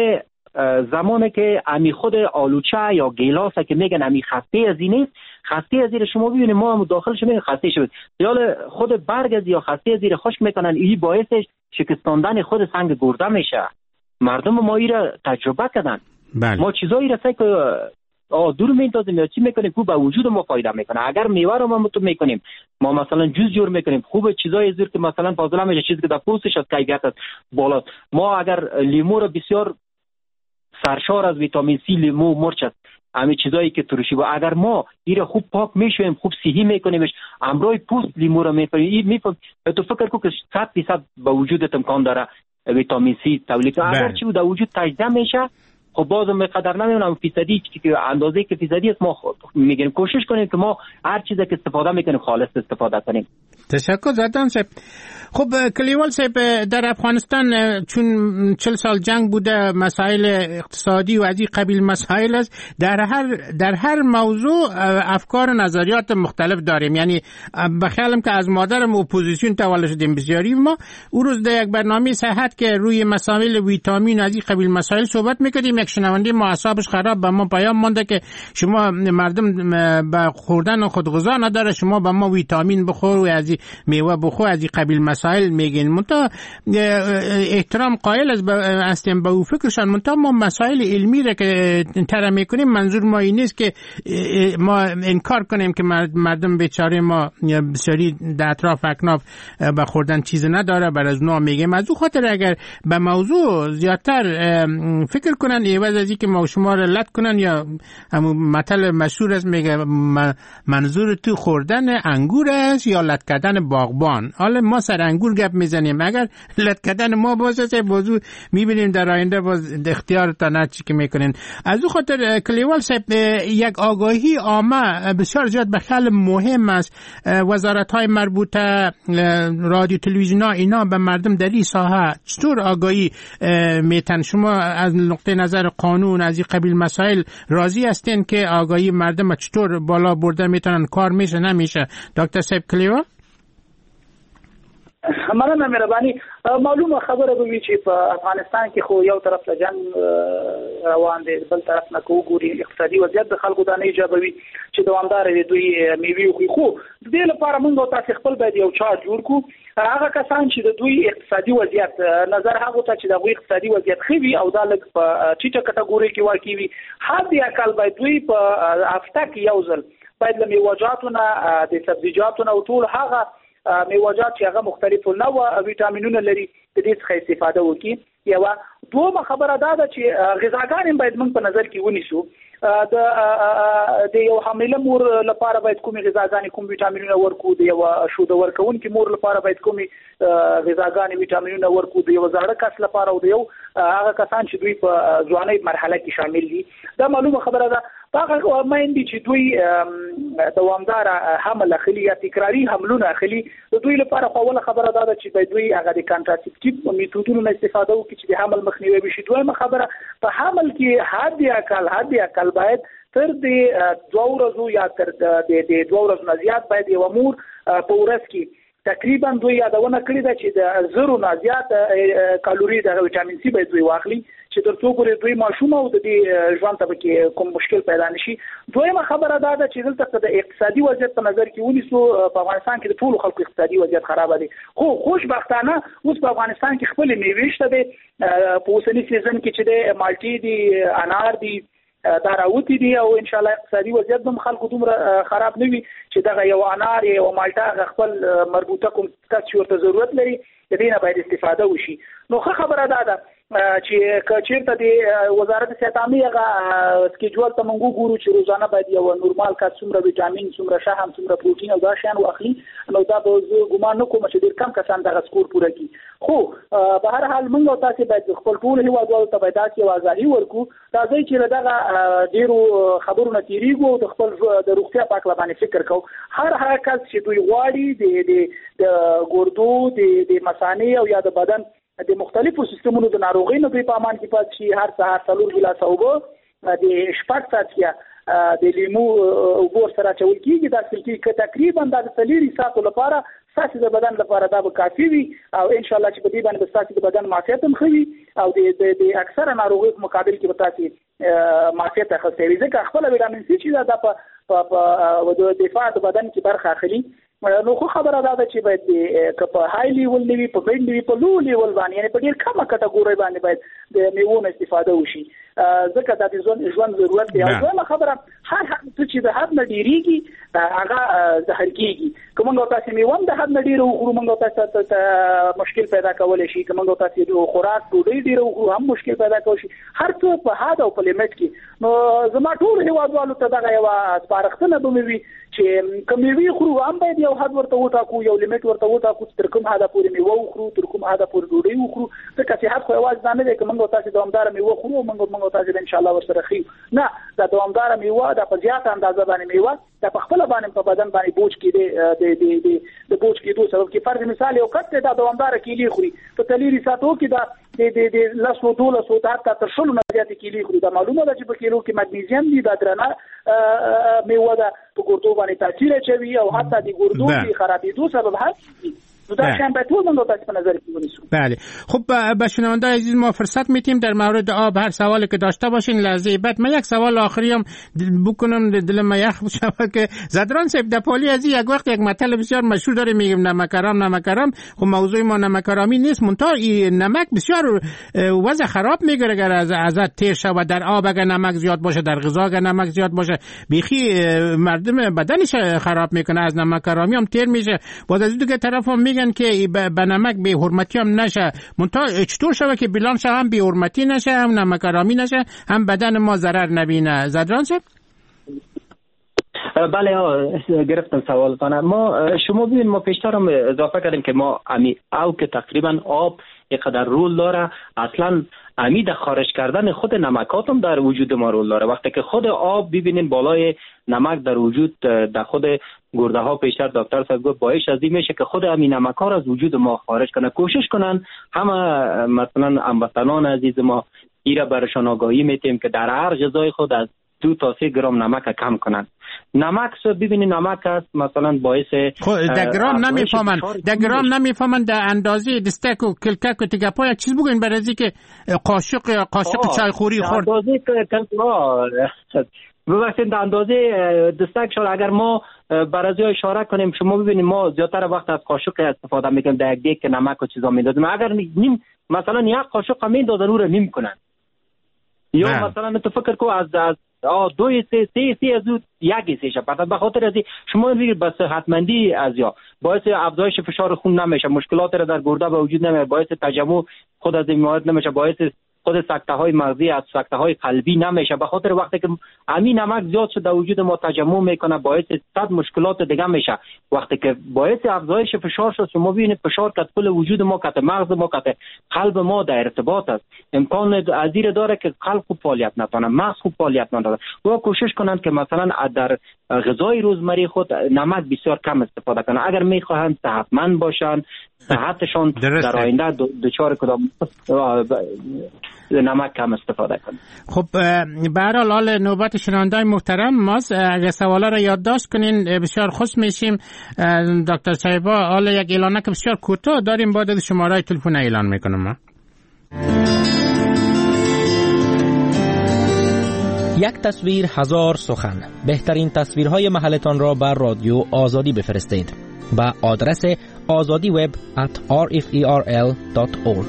زمانی که امی خود آلوچه یا گیلاس که میگن امی خسته از این نیست خسته از این شما ببینید ما هم داخلش میگن خسته شد یا خود برگ از یا خسته از این خشک میکنن این باعث شکستاندن خود سنگ گرده میشه. مردم ما این را تجربه کردن. بله. ما چیزایی را که دور میندازیم چی میکنیم خوب به وجود ما فایده میکنه. اگر میوه رو ما متو میکنیم، ما مثلا جوز جور میکنیم، خوب چیزای زیر که مثلا فاضله میشه چیزی که در پوستش از کیفیت است بالا. ما اگر لیمو رو بسیار سرشار از ویتامین سی، لیمو، مرچ است، همین چیزایی که ترشی با اگر ما این خوب پاک میشویم، خوب صحی میکنیمش، امروی پوست لیمو رو میپریم، میفهم تو فکر کو که صد درصد به وجودت امکان داره ویتامین سی تولید. اگر چی در وجود تجزیه میشه، خب بازم مقدار نمیدونم فیصدی که اندازه که فیصدی است، ما میگیم کوشش کنیم که ما هر چیزی که استفاده میکنیم خالص استفاده کنیم. تشکر زدان صاحب. خب کلیوال صاحب، در افغانستان چون چهل سال جنگ بوده، مسائل اقتصادی و از این قبیل مسائل است، در هر در هر موضوع افکار و نظریات مختلف داریم. یعنی بخیالم که از مادرم اپوزیسیون تولد شدیم بسیاری ما. او روز در یک برنامه صحت که روی مسائل ویتامین از این قبیل مسائل صحبت میکردیم، یک شنونده ما اعصابش خراب به ما پیام مونده که شما مردم به خوردن خودغذا نداره، شما به ما ویتامین بخور و از میوه بخور، از این قبیل مسائل میگین. منتها احترام قائل از هستیم به او فکرشان، منتها ما مسائل علمی را که طرح میکنیم منظور ما این نیست که ما انکار کنیم که مردم بیچاره ما بسیاری در اطراف اکناف به خوردن چیز نداره، بر از نوع میگیم. از او خاطر اگر به موضوع زیادتر فکر کنن عوض از اینکه ما شما را لط کنن، یا همون مطلب مشهور است میگه منظور تو خوردن انگور است یا لط کردن باغبان. حالا ما سر انگور گپ میزنیم، اگر لط کردن ما باشه موضوع میبینیم در آینده باز اختیار تا نه چی که میکنین. از او خاطر کلیوال صاحب، یک آگاهی عامه بسیار زیاد به خیال مهم است. وزارت های مربوطه، رادیو تلویزیون ها، اینا به مردم در این ساحه چطور آگاهی میتن؟ شما از نقطه نظر قانون از این قبیل مسائل راضی هستین که آگاهی مردم چطور بالا برده میتونن؟ کار میشه نمیشه؟ دکتر صاحب کلیوال. مننه مهرباني. معلومه خبره به چې په افغانستان کې خو یو طرف له جنگ روان دی، بل طرف نه کو ګوري اقتصادي وضعیت د خلکو د نه ایجابوي چې دوامدار وي. دوی میوي خو د دې لپاره موږ تاسو خپل باید یو چارت جوړ کړو. هغه کسان چې د دوی اقتصادي وضعیت نظر هغه ته چې د دوی اقتصادي وضعیت خوي او د لک په ټیټه کټګوري کې واقع وي، حد یا کال باید دوی په هفته کې یو ځل باید له میوه‌جاتو نه، د سبزیجاتو نه او ټول هغه میوه‌جات چې هغه مختلف نوع ویټامینونه لري د دې څخه استفاده وکړي. یو دوه خبره دا ده چې غذاګان باید موږ په نظر کې ونیسو. د د یو حامله مور لپاره باید کومې غذاګان، کوم ویټامینونه ورکو، د یو شود ورکونکي مور لپاره باید کومې غذاګان ویټامینونه ورکو، د یو زاړه کس لپاره او د یو هغه کسان چې دوی په ځوانۍ مرحله کې شامل دي. دا معلومه خبره ده. هغه مایندي چې دوی دوامدار حمل اخلي یا تکراری حملونه اخلي، د دوی لپاره خو اوله خبره دا ده چې باید دوی هغه د کانټراسپټیو میتودونو استفاده وکړي چې د حمل مخنیوي وشي. دویمه خبره، په حمل کې حد یا کال حد یا کال باید تر د دوه ورځو یا تر د دوه ورځو نه زیات باید یو مور په ورځ کې تقریبا دوی یادونه کړې ده چې د زرو نه زیات کالوري د ویټامین سی باید دوی واخلي چې ترڅو ګوري دوی ماشوم او د دې ژوند ته کې کوم مشکل پیدا نشي. دویمه خبره دا ده چې دلته د اقتصادي وضعیت په نظر کې ونیسو. په افغانستان کې د ټولو خلکو اقتصادي وضعیت خراب دی، خو خوشبختانه اوس په افغانستان کې خپل میوې شته دي. په اوسنی سیزن کې چې د مالټي دي، انار دي، دا راوتی دي او ان شاء الله اقتصادي وضعیت هم خلکو دومره خراب نه وي چې دغه یو انار یو مالټا خپل مربوطه کوم څه ورته ضرورت لري، د دې نه باید استفاده وشي. نو ښه خبره ده ده چې کچیرته د وزارت صحت عامه هغه سکیجول ته موږ ګورو چې روزانه باید یو نورمال کس څومره ویټامین، څومره شحم، څومره پروتین او دا شیان واخلي. نو دا به زه ګمان نه کوم چې ډېر کم کسان دغه سکور پوره کړي. خو په هر حال موږ او تاسو باید خپل ټول هیوادوالو ته باید تاسو آگاهي ورکو. راځي چې دغه ډیرو خبرونه تیریږي او د خپل د روغتیا په اړه باندې فکر کوو. هر هغه کس چې دوی غواړي د د ګردو د مثانې او یا د بدن د مختلفو سیستمونو د ناروغۍ نه په امان کې پات شي، هر سهار څلور ګیلاس اوبه د شپږ ساعته د لیمو اوبو سره چول کېږي. دا سلکی که تقریبا د څلوري ساعتو لپاره ستاسو د بدن لپاره دا به کافي وي او ان شاء الله چې په دې باندې ستاسو د بدن معافیت هم ښه وي او د د اکثره ناروغیو په مقابل کې به تاسو معافیت اخیستی وي. ځکه خپله ویټامین سی چې دا په د دفاع د بدن کې برخه اخلي. نو خو خبره دا ده چې باید که په های لیول نه وي، په میډ نه وي، په لو لیول باندې یعنې په ډېر کمه کټګورۍ باندې باید د میوو نه استفاده وشي. ځکه د ژوند ژوند ضرورت دی. او دویمه خبره هر څه چې د حد نه ډیریږي هغه زهر کیږي. کومه تاسو میوم د حد نه ډیر وخورو موږ تاسو ته مشکل پیدا کولای شي. کومه تاسو د خوراک ډوډۍ ډیر وخورو هم مشکل پیدا کوي شي. هر څه په حد او په لیمټ کې. نو زما ټول هیوادوالو ته دغه یو سپارښتنه به مې وي چې کمیوي خورو هم باید یو حد ورته وټاکو، یو لیمټ ورته وټاکو، تر کوم حد پورې میوه وخورو، تر کوم حد پورې ډوډۍ وخورو. ځکه صحت خو یوازې نه دی چې موږ تاسو دوامدار میوه خورو، موږ موږ تاسو ان شاء الله ورسره خي نه. دا دوامدار میوه د په زیات اندازه باندې میوه د په خپل باندې په بدن باندې بوج کې دی د د د بوج کې دوه سبب کې فرض مثال یو کته دا دوامدار کیلي خوري په تلیری ساتو کې دا د د د لاسو دوله سو حتی تر شلو نه زیات کیلي خوري. دا معلومه ده چې په کیلو کې مګنیزیم دی، دا درنه میوه ده په ګردو باندې تاثیر کوي او حتی د ګردو کې خرابېدو سبب هست. بله. خب به شنونده عزیز ما فرصت میتیم در مورد آب هر سوالی که داشته باشین لحظه بعد. من یک سوال آخری هم بکنم دل ما یخ بشه که زدران صاحب دپالی از یک وقت یک مطلب بسیار مشهور داره میگیم نمکارام نمکارام. خب موضوع ما نمکارامی نیست، منتها این نمک بسیار وضع خراب میگیره اگر از ازت تیر شود. در آب اگر نمک زیاد باشه، در غذا اگر نمک زیاد باشه، بیخی مردم بدنش خراب میکنه. از نمکارامی هم تیر میشه. باز از دیگه طرف هم میگن که به نمک بی حرمتی هم نشه. منتها چطور شود که بیلانس هم بی حرمتی نشه، هم نمکارامی نشه، هم بدن ما ضرر نبینه؟ زدران صاحب. بله گرفتم سوالتان. ما شما ببین ما پیشتر هم اضافه کردیم که ما امی او که تقریبا آب اینقدر رول داره، اصلا امی در خارج کردن خود نمکات هم در وجود ما رول داره. وقتی که خود آب ببینیم بالای نمک در وجود در خود گرده ها، پیشتر دکتر صاحب گفت باعث از این میشه که خود امی نمک ها را از وجود ما خارج کنه. کوشش کنن همه مثلا هموطنان عزیز ما ایرا برشان آگاهی میتیم که در هر غذای خود از دو تا سه گرم نمک کم کنن. نمک سو ببینید نمک است مثلا باعث در گرام نمیفهمن در گرام نمیفهمن در اندازه دستک و کلکک و تیگه پا یک چیز بگوین برای از که قاشق قاشق چای خوری خورد اندازه ببخشید در اندازه دستک شد. اگر ما برای اشاره کنیم شما ببینید ما زیادتر وقت از قاشق استفاده میکنیم، در یک دیگ نمک و چیزا میدازیم. اگر نیم مثلا یک قاشق میدازن او رو نیم کنن یا نه. مثلا تو فکر کو از از دو سه سه سه از یک سه شب به خاطر از شما میگید بس صحتمندی از یا باعث افزایش فشار خون نمیشه، مشکلات را در گرده به وجود نمیاره، باعث تجمع خود از این مواد نمیشه، باعث خود سکته های مغزی از سکته های قلبی نمیشه. به خاطر وقتی که امین نمک زیاد شده وجود ما تجمع میکنه باعث صد مشکلات دیگه میشه. وقتی که باعث افزایش فشار شد شما ببینید فشار کت کل وجود ما کت مغز ما کت قلب ما در ارتباط است. امکان ازیر داره که قلب خوب فعالیت نکنه، مغز خوب فعالیت نکنه. و کوشش کنند که مثلا در غذای روزمره خود نمک بسیار کم استفاده کنند. اگر میخواهند صحتمند باشند صحتشون در آینده دچار کدام نمک کم استفاده کنند. خب به هر حال نوبت شنوندای محترم ماست. اگر سوالا را یادداشت کنین بسیار خوش میشیم. دکتر صاحبا حالا یک اعلانه که بسیار کوتاه داریم، بعد شماره تلفن اعلان میکنم. یک تصویر هزار سخن. بهترین تصویرهای محلتان را بر رادیو آزادی بفرستید با آدرس azadi web at r f e r l dot org.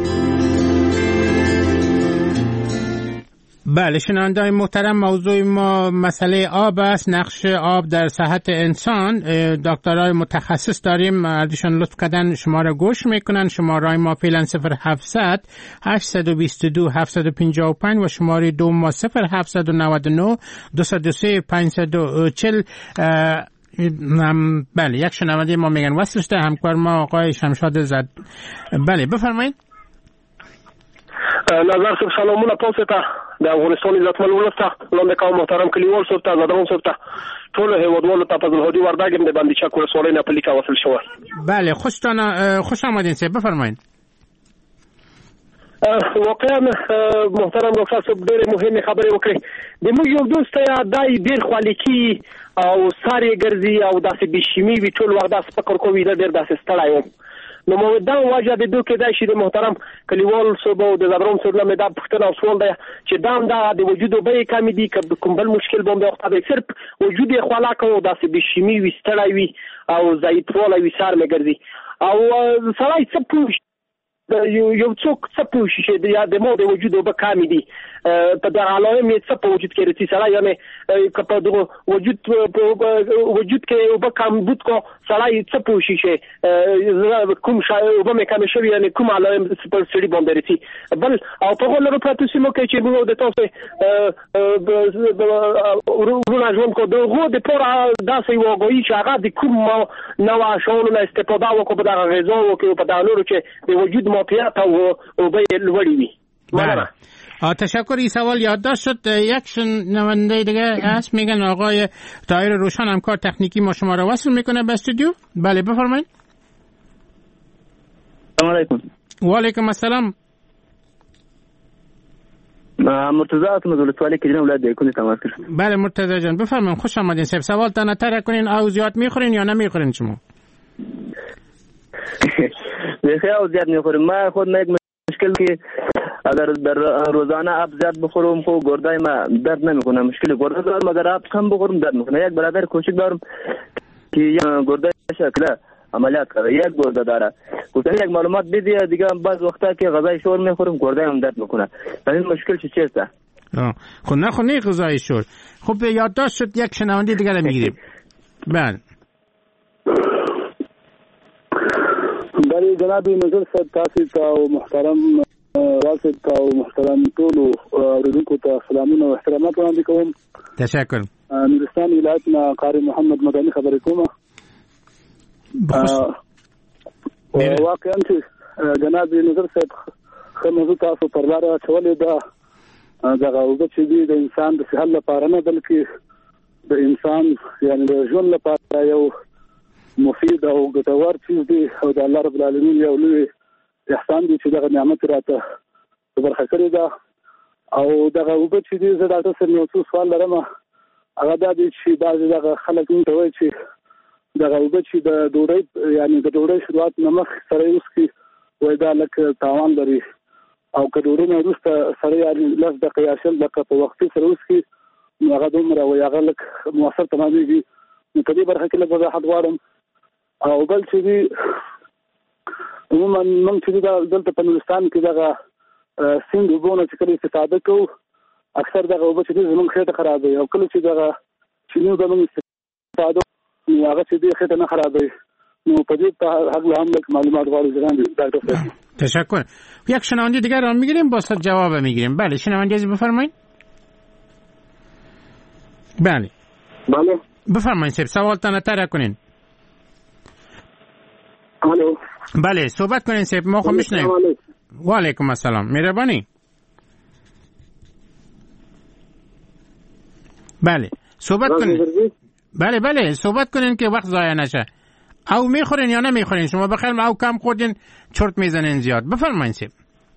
بله شنونده‌های محترم، موضوع ما مسئله آب است، نقش آب در صحت انسان. دکترای متخصص داریم، ازشون لطف کردن شما را گوش میکنن. شماره ما فعلا صفر هفتصد هشتصد و بیست و دو هفتصد و پنجاه و پنج و شماره دو ما صفر هفتصد و نود و نه دویست و سه پانصد و چهل. بله یک شنونده ما میگن وصلش ده همکار ما آقای شمشاد زد. بله بفرمایید. نظر صاحب سلامونه تاسو ته د افغانستان عزتمن ولس ته لاندې کوم محترم کلیوال صاحب ته زدرون صاحب ته ټول هیوادوالو ته فضل هادي وردګم د باندې چک ولسوالۍ نه په لیکه وصل شوی. بله خوشتان خوش آمدین صاحب بفرمایید. واقعا محترم ډاکټر صاحب ډېرې مهمه خبرې وکړې. د موږ یو دوست یا دای ډېر خالقي او ساري ګرځي او داسې بشیمی وی ټول وخت داس فکر کوي دا ډېر داسې ستړی یم. نو مو دا واجه د دوه کې دا شي د محترم کلیوال صاحب او د زبرون صاحب له مدا پښتنه او سوال دی چې دام دا د وجود به کمی دي که کوم بل مشکل باندې وخت دی صرف وجود خلاق او داسې بشیمی وی ستړی وی او ضعیف ولا وی سار مې ګرځي او سړی څه پوښ یو څوک څه پوه شي چې د یا د مو د وجود اوبه کامې دي په دغه علائم یې څه په وجود کې رسي سړی یعنې که په دغه وجود وجود کې اوبه کمبود کو سړی څه پوه شي چې کوم اوبه مې کمې شوي یعنې کوم علائم په سړي باندې رسي بل او په هغو لرو پرتو سیمو کې چې موږ د تاسو ورونه ژوند کو د هغو دپاره داسې یوه ګویي چې هغه د کوم نوع شیانو نه استفاده وکړو په دغه غذاو کې په دغه نورو چې د وجود مافیات او اوبه یې لوړې وي. مننه. تشکر. این سوال یادداشت شد. یک شنونده دیگه هست میگن آقای طاهر روشن همکار تکنیکی ما شما رو وصل میکنه به استودیو. بله بفرمایید. سلام علیکم. و علیکم السلام. مرتضی هستم از ولسوالی کجنه ولایت دیکونی تماس کردم. بله مرتضی جان بفرمایید. خوش آمدین. سب سوال تان تر کنین او زیاد میخورین یا نمیخورین شما؟ بخیر او زیاد میخوریم. ما خود ما یک مشکل که اگر در روزانه آب زیاد بخورم خو گردای ما درد نمیکنه. مشکل گرده دارم. اگر آب کم بخورم درد میکنه. یک برادر کوچک دارم که گرده شکله عملیات کرده. یک گرده داره. گفتن یک معلومات بدی دیگه بعض وقتا که غذای شور میخورم گرده هم درد میکنه. این مشکل چی چیست؟ خب نه خب نه غذای شور. خب یادداشت شد. یک شنونده دیگه میگیریم. بله. بله جناب نظر صاحب تاسو ته محترم واسط او محترم ټول اوریدونکو ته سلامونه او احترامات وړاندې کوم. تشکر. نورستان ولایت نه قاری محمد مدني خبرې کوم. واقعا چې جناب نظر صاحب خو موضوع تاسو پر لاره اچولې ده. دغه اوبه چې دي د انسان د صحت لپاره نه بلکې د انسان یعنې د ژوند لپاره یو مفید او ګټور چیز دی او د الله رب العالمین یو لوی احسان دی چې دغه نعمت راته برخه کړې ده. او دغه اوبه چې دي زه ډاکټر صاحب یو څو سوال لرم. هغه دا دی چې بعضې دغه خلک موږ ته وایي چې دغه اوبه چې د ډوډۍ یعنې د ډوډۍ شروعات نه مخکې سړی وڅښي وایي دا لږ تاوان لري او که ډوډۍ نه وروسته سړی یعنې لس دقیقې یا شل دقیقه په وختي سره وڅښي نو هغه دومره وایي هغه لږ مؤثر تمامېږي. نو په دې برخه کې لږ وضاحت غواړم. او بل چې دي عموما موږ چې دلته په نورستان کې دغه سیند اوبو نه چې کله استفاده کوو اکثر دغه اوبه چې دي زموږ خېټه خرابوي او کله چې دغه چیني اوبه موږ استفاده نو هغه چې دي خېټه نه خرابوي. نو په دې هکله هم لږ معلومات غواړو جناب ډاکټر صاحب. تشکر. یک شنونده دیگر رو میگیریم با صد جواب میگیریم. بله شنونده عزیز بفرمایید. بله بله بفرمایید سب سوال تان تر کنین. الو بله صحبت کنین سب ما خواهم بشنیم. و علیکم السلام. مهربانی. بله صحبت کنین. بله بله صحبت کنین که وقت ضایع نشه. او میخورین یا نمیخورین شما بخیر او کم خوردین چرت میزنین زیاد. بفرمایید سب.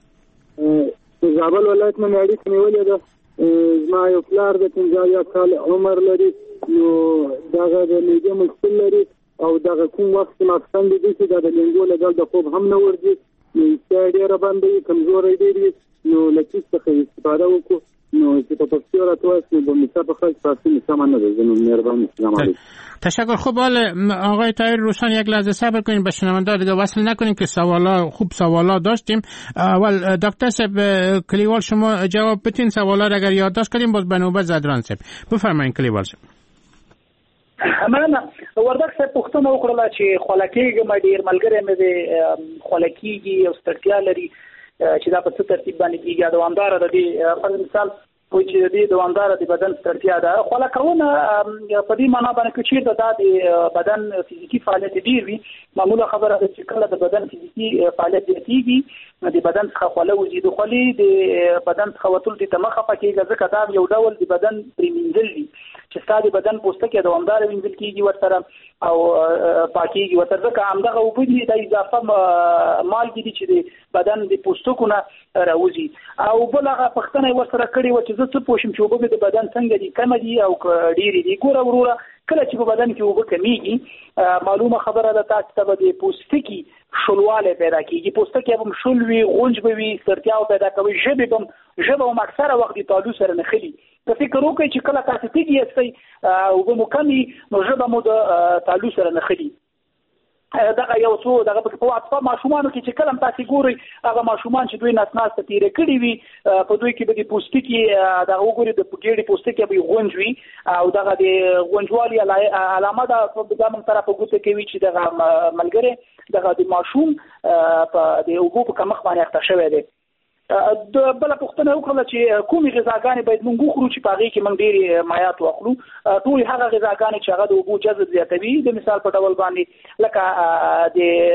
زابل ولایت نه اړیکه نیولې ده. زما یو پلار د پنځه کال عمر لري نو دغه د لږه مشکل لري او دغه کوم وخت ماستند دي چې د لنګو لګل د خوب هم نه ورځي نو ډېر باندې کمزوري دي نو لکه څه استفاده وکړو نو چې په پښتو راځي په مثال خاص تاسو سامان نه دي. مهرباني. سلام علیکم. تشکر. خب حال آقای طاهر روشن یک لحظه صبر کنین به شنونده دیگه وصل نکنین که سوالا خوب سوالا داشتیم. اول دکتر صاحب کلیوال شما جواب بدین سوالا را اگر یادداشت کردیم باز به نوبت زدران صاحب بفرمایید کلیوال صاحب. مننه. وردک صاحب پوښتنه وکړه چې خلکیږي ما ډیر ملګری مې د خلکیږي او ستړیا لري چې دا په څه ترتیب باندې کیږي دوامدار د دې په مثال وای چې د دوامدار د بدن ستړیا ده خلکونه په دې معنی باندې چې د بدن فزیکی فعالیت ډیر وي معموله خبره ده چې کله د بدن فزیکی فعالیت زیاتیږي د بدن څخه خوله وزي د خولي د بدن څخه وتل د تمخه پکې ځکه دا یو ډول د بدن پریمینځل دي چې ستاسو بدن پوستکی دوامدار وینځل کیږي ورسره او پاکيږي ورته ځکه همدغه وبدي د اضافه مالګې دي چې د بدن د پوستکونه راوځي او بلغه پښتنه ورسره کړي و چې زه څه پوښم چې وبد د بدن څنګه دي کم دي او ډېری دي ګوره وروره کله چې په بدن کې وب کمیږي معلومه خبره ده تاسو ته د پوستکی شلواله پیدا کیږي پوستکی هم شلوي غونج به وي ستړیا پیدا کوي ژبه هم ژبه هم اکثره وخت د تعلق سره نه خلي په فکر وکړئ چې کله تاسو تیږي یاستئ او به مو کمی نو ژبه مو د تعلق سره نه خلي دغه یو څو دغه په واټساپ ماشومانو کې چې کلم تاسو ګوري هغه ماشومان چې دوی نسناس ته تیر کړی وي په دوی کې به د پوستکي دغه وګوري د پګېړي پوستکي به غونجوي او دغه د غونجوالي علامه ده په دغه طرف وګورئ کوي چې دغه ملګری دغه د ماشوم په د اوبو په کمخ باندې اخته شوی دی. د بل پختنه وکړه چې کومي غذاګانې باید موږ وخورو چې پاږي کې موږ ډېری مایات واخلو. ټول هغه غذاګانې چې هغه د اوبو جذب زیاتوي د مثال په ډول باندې لکه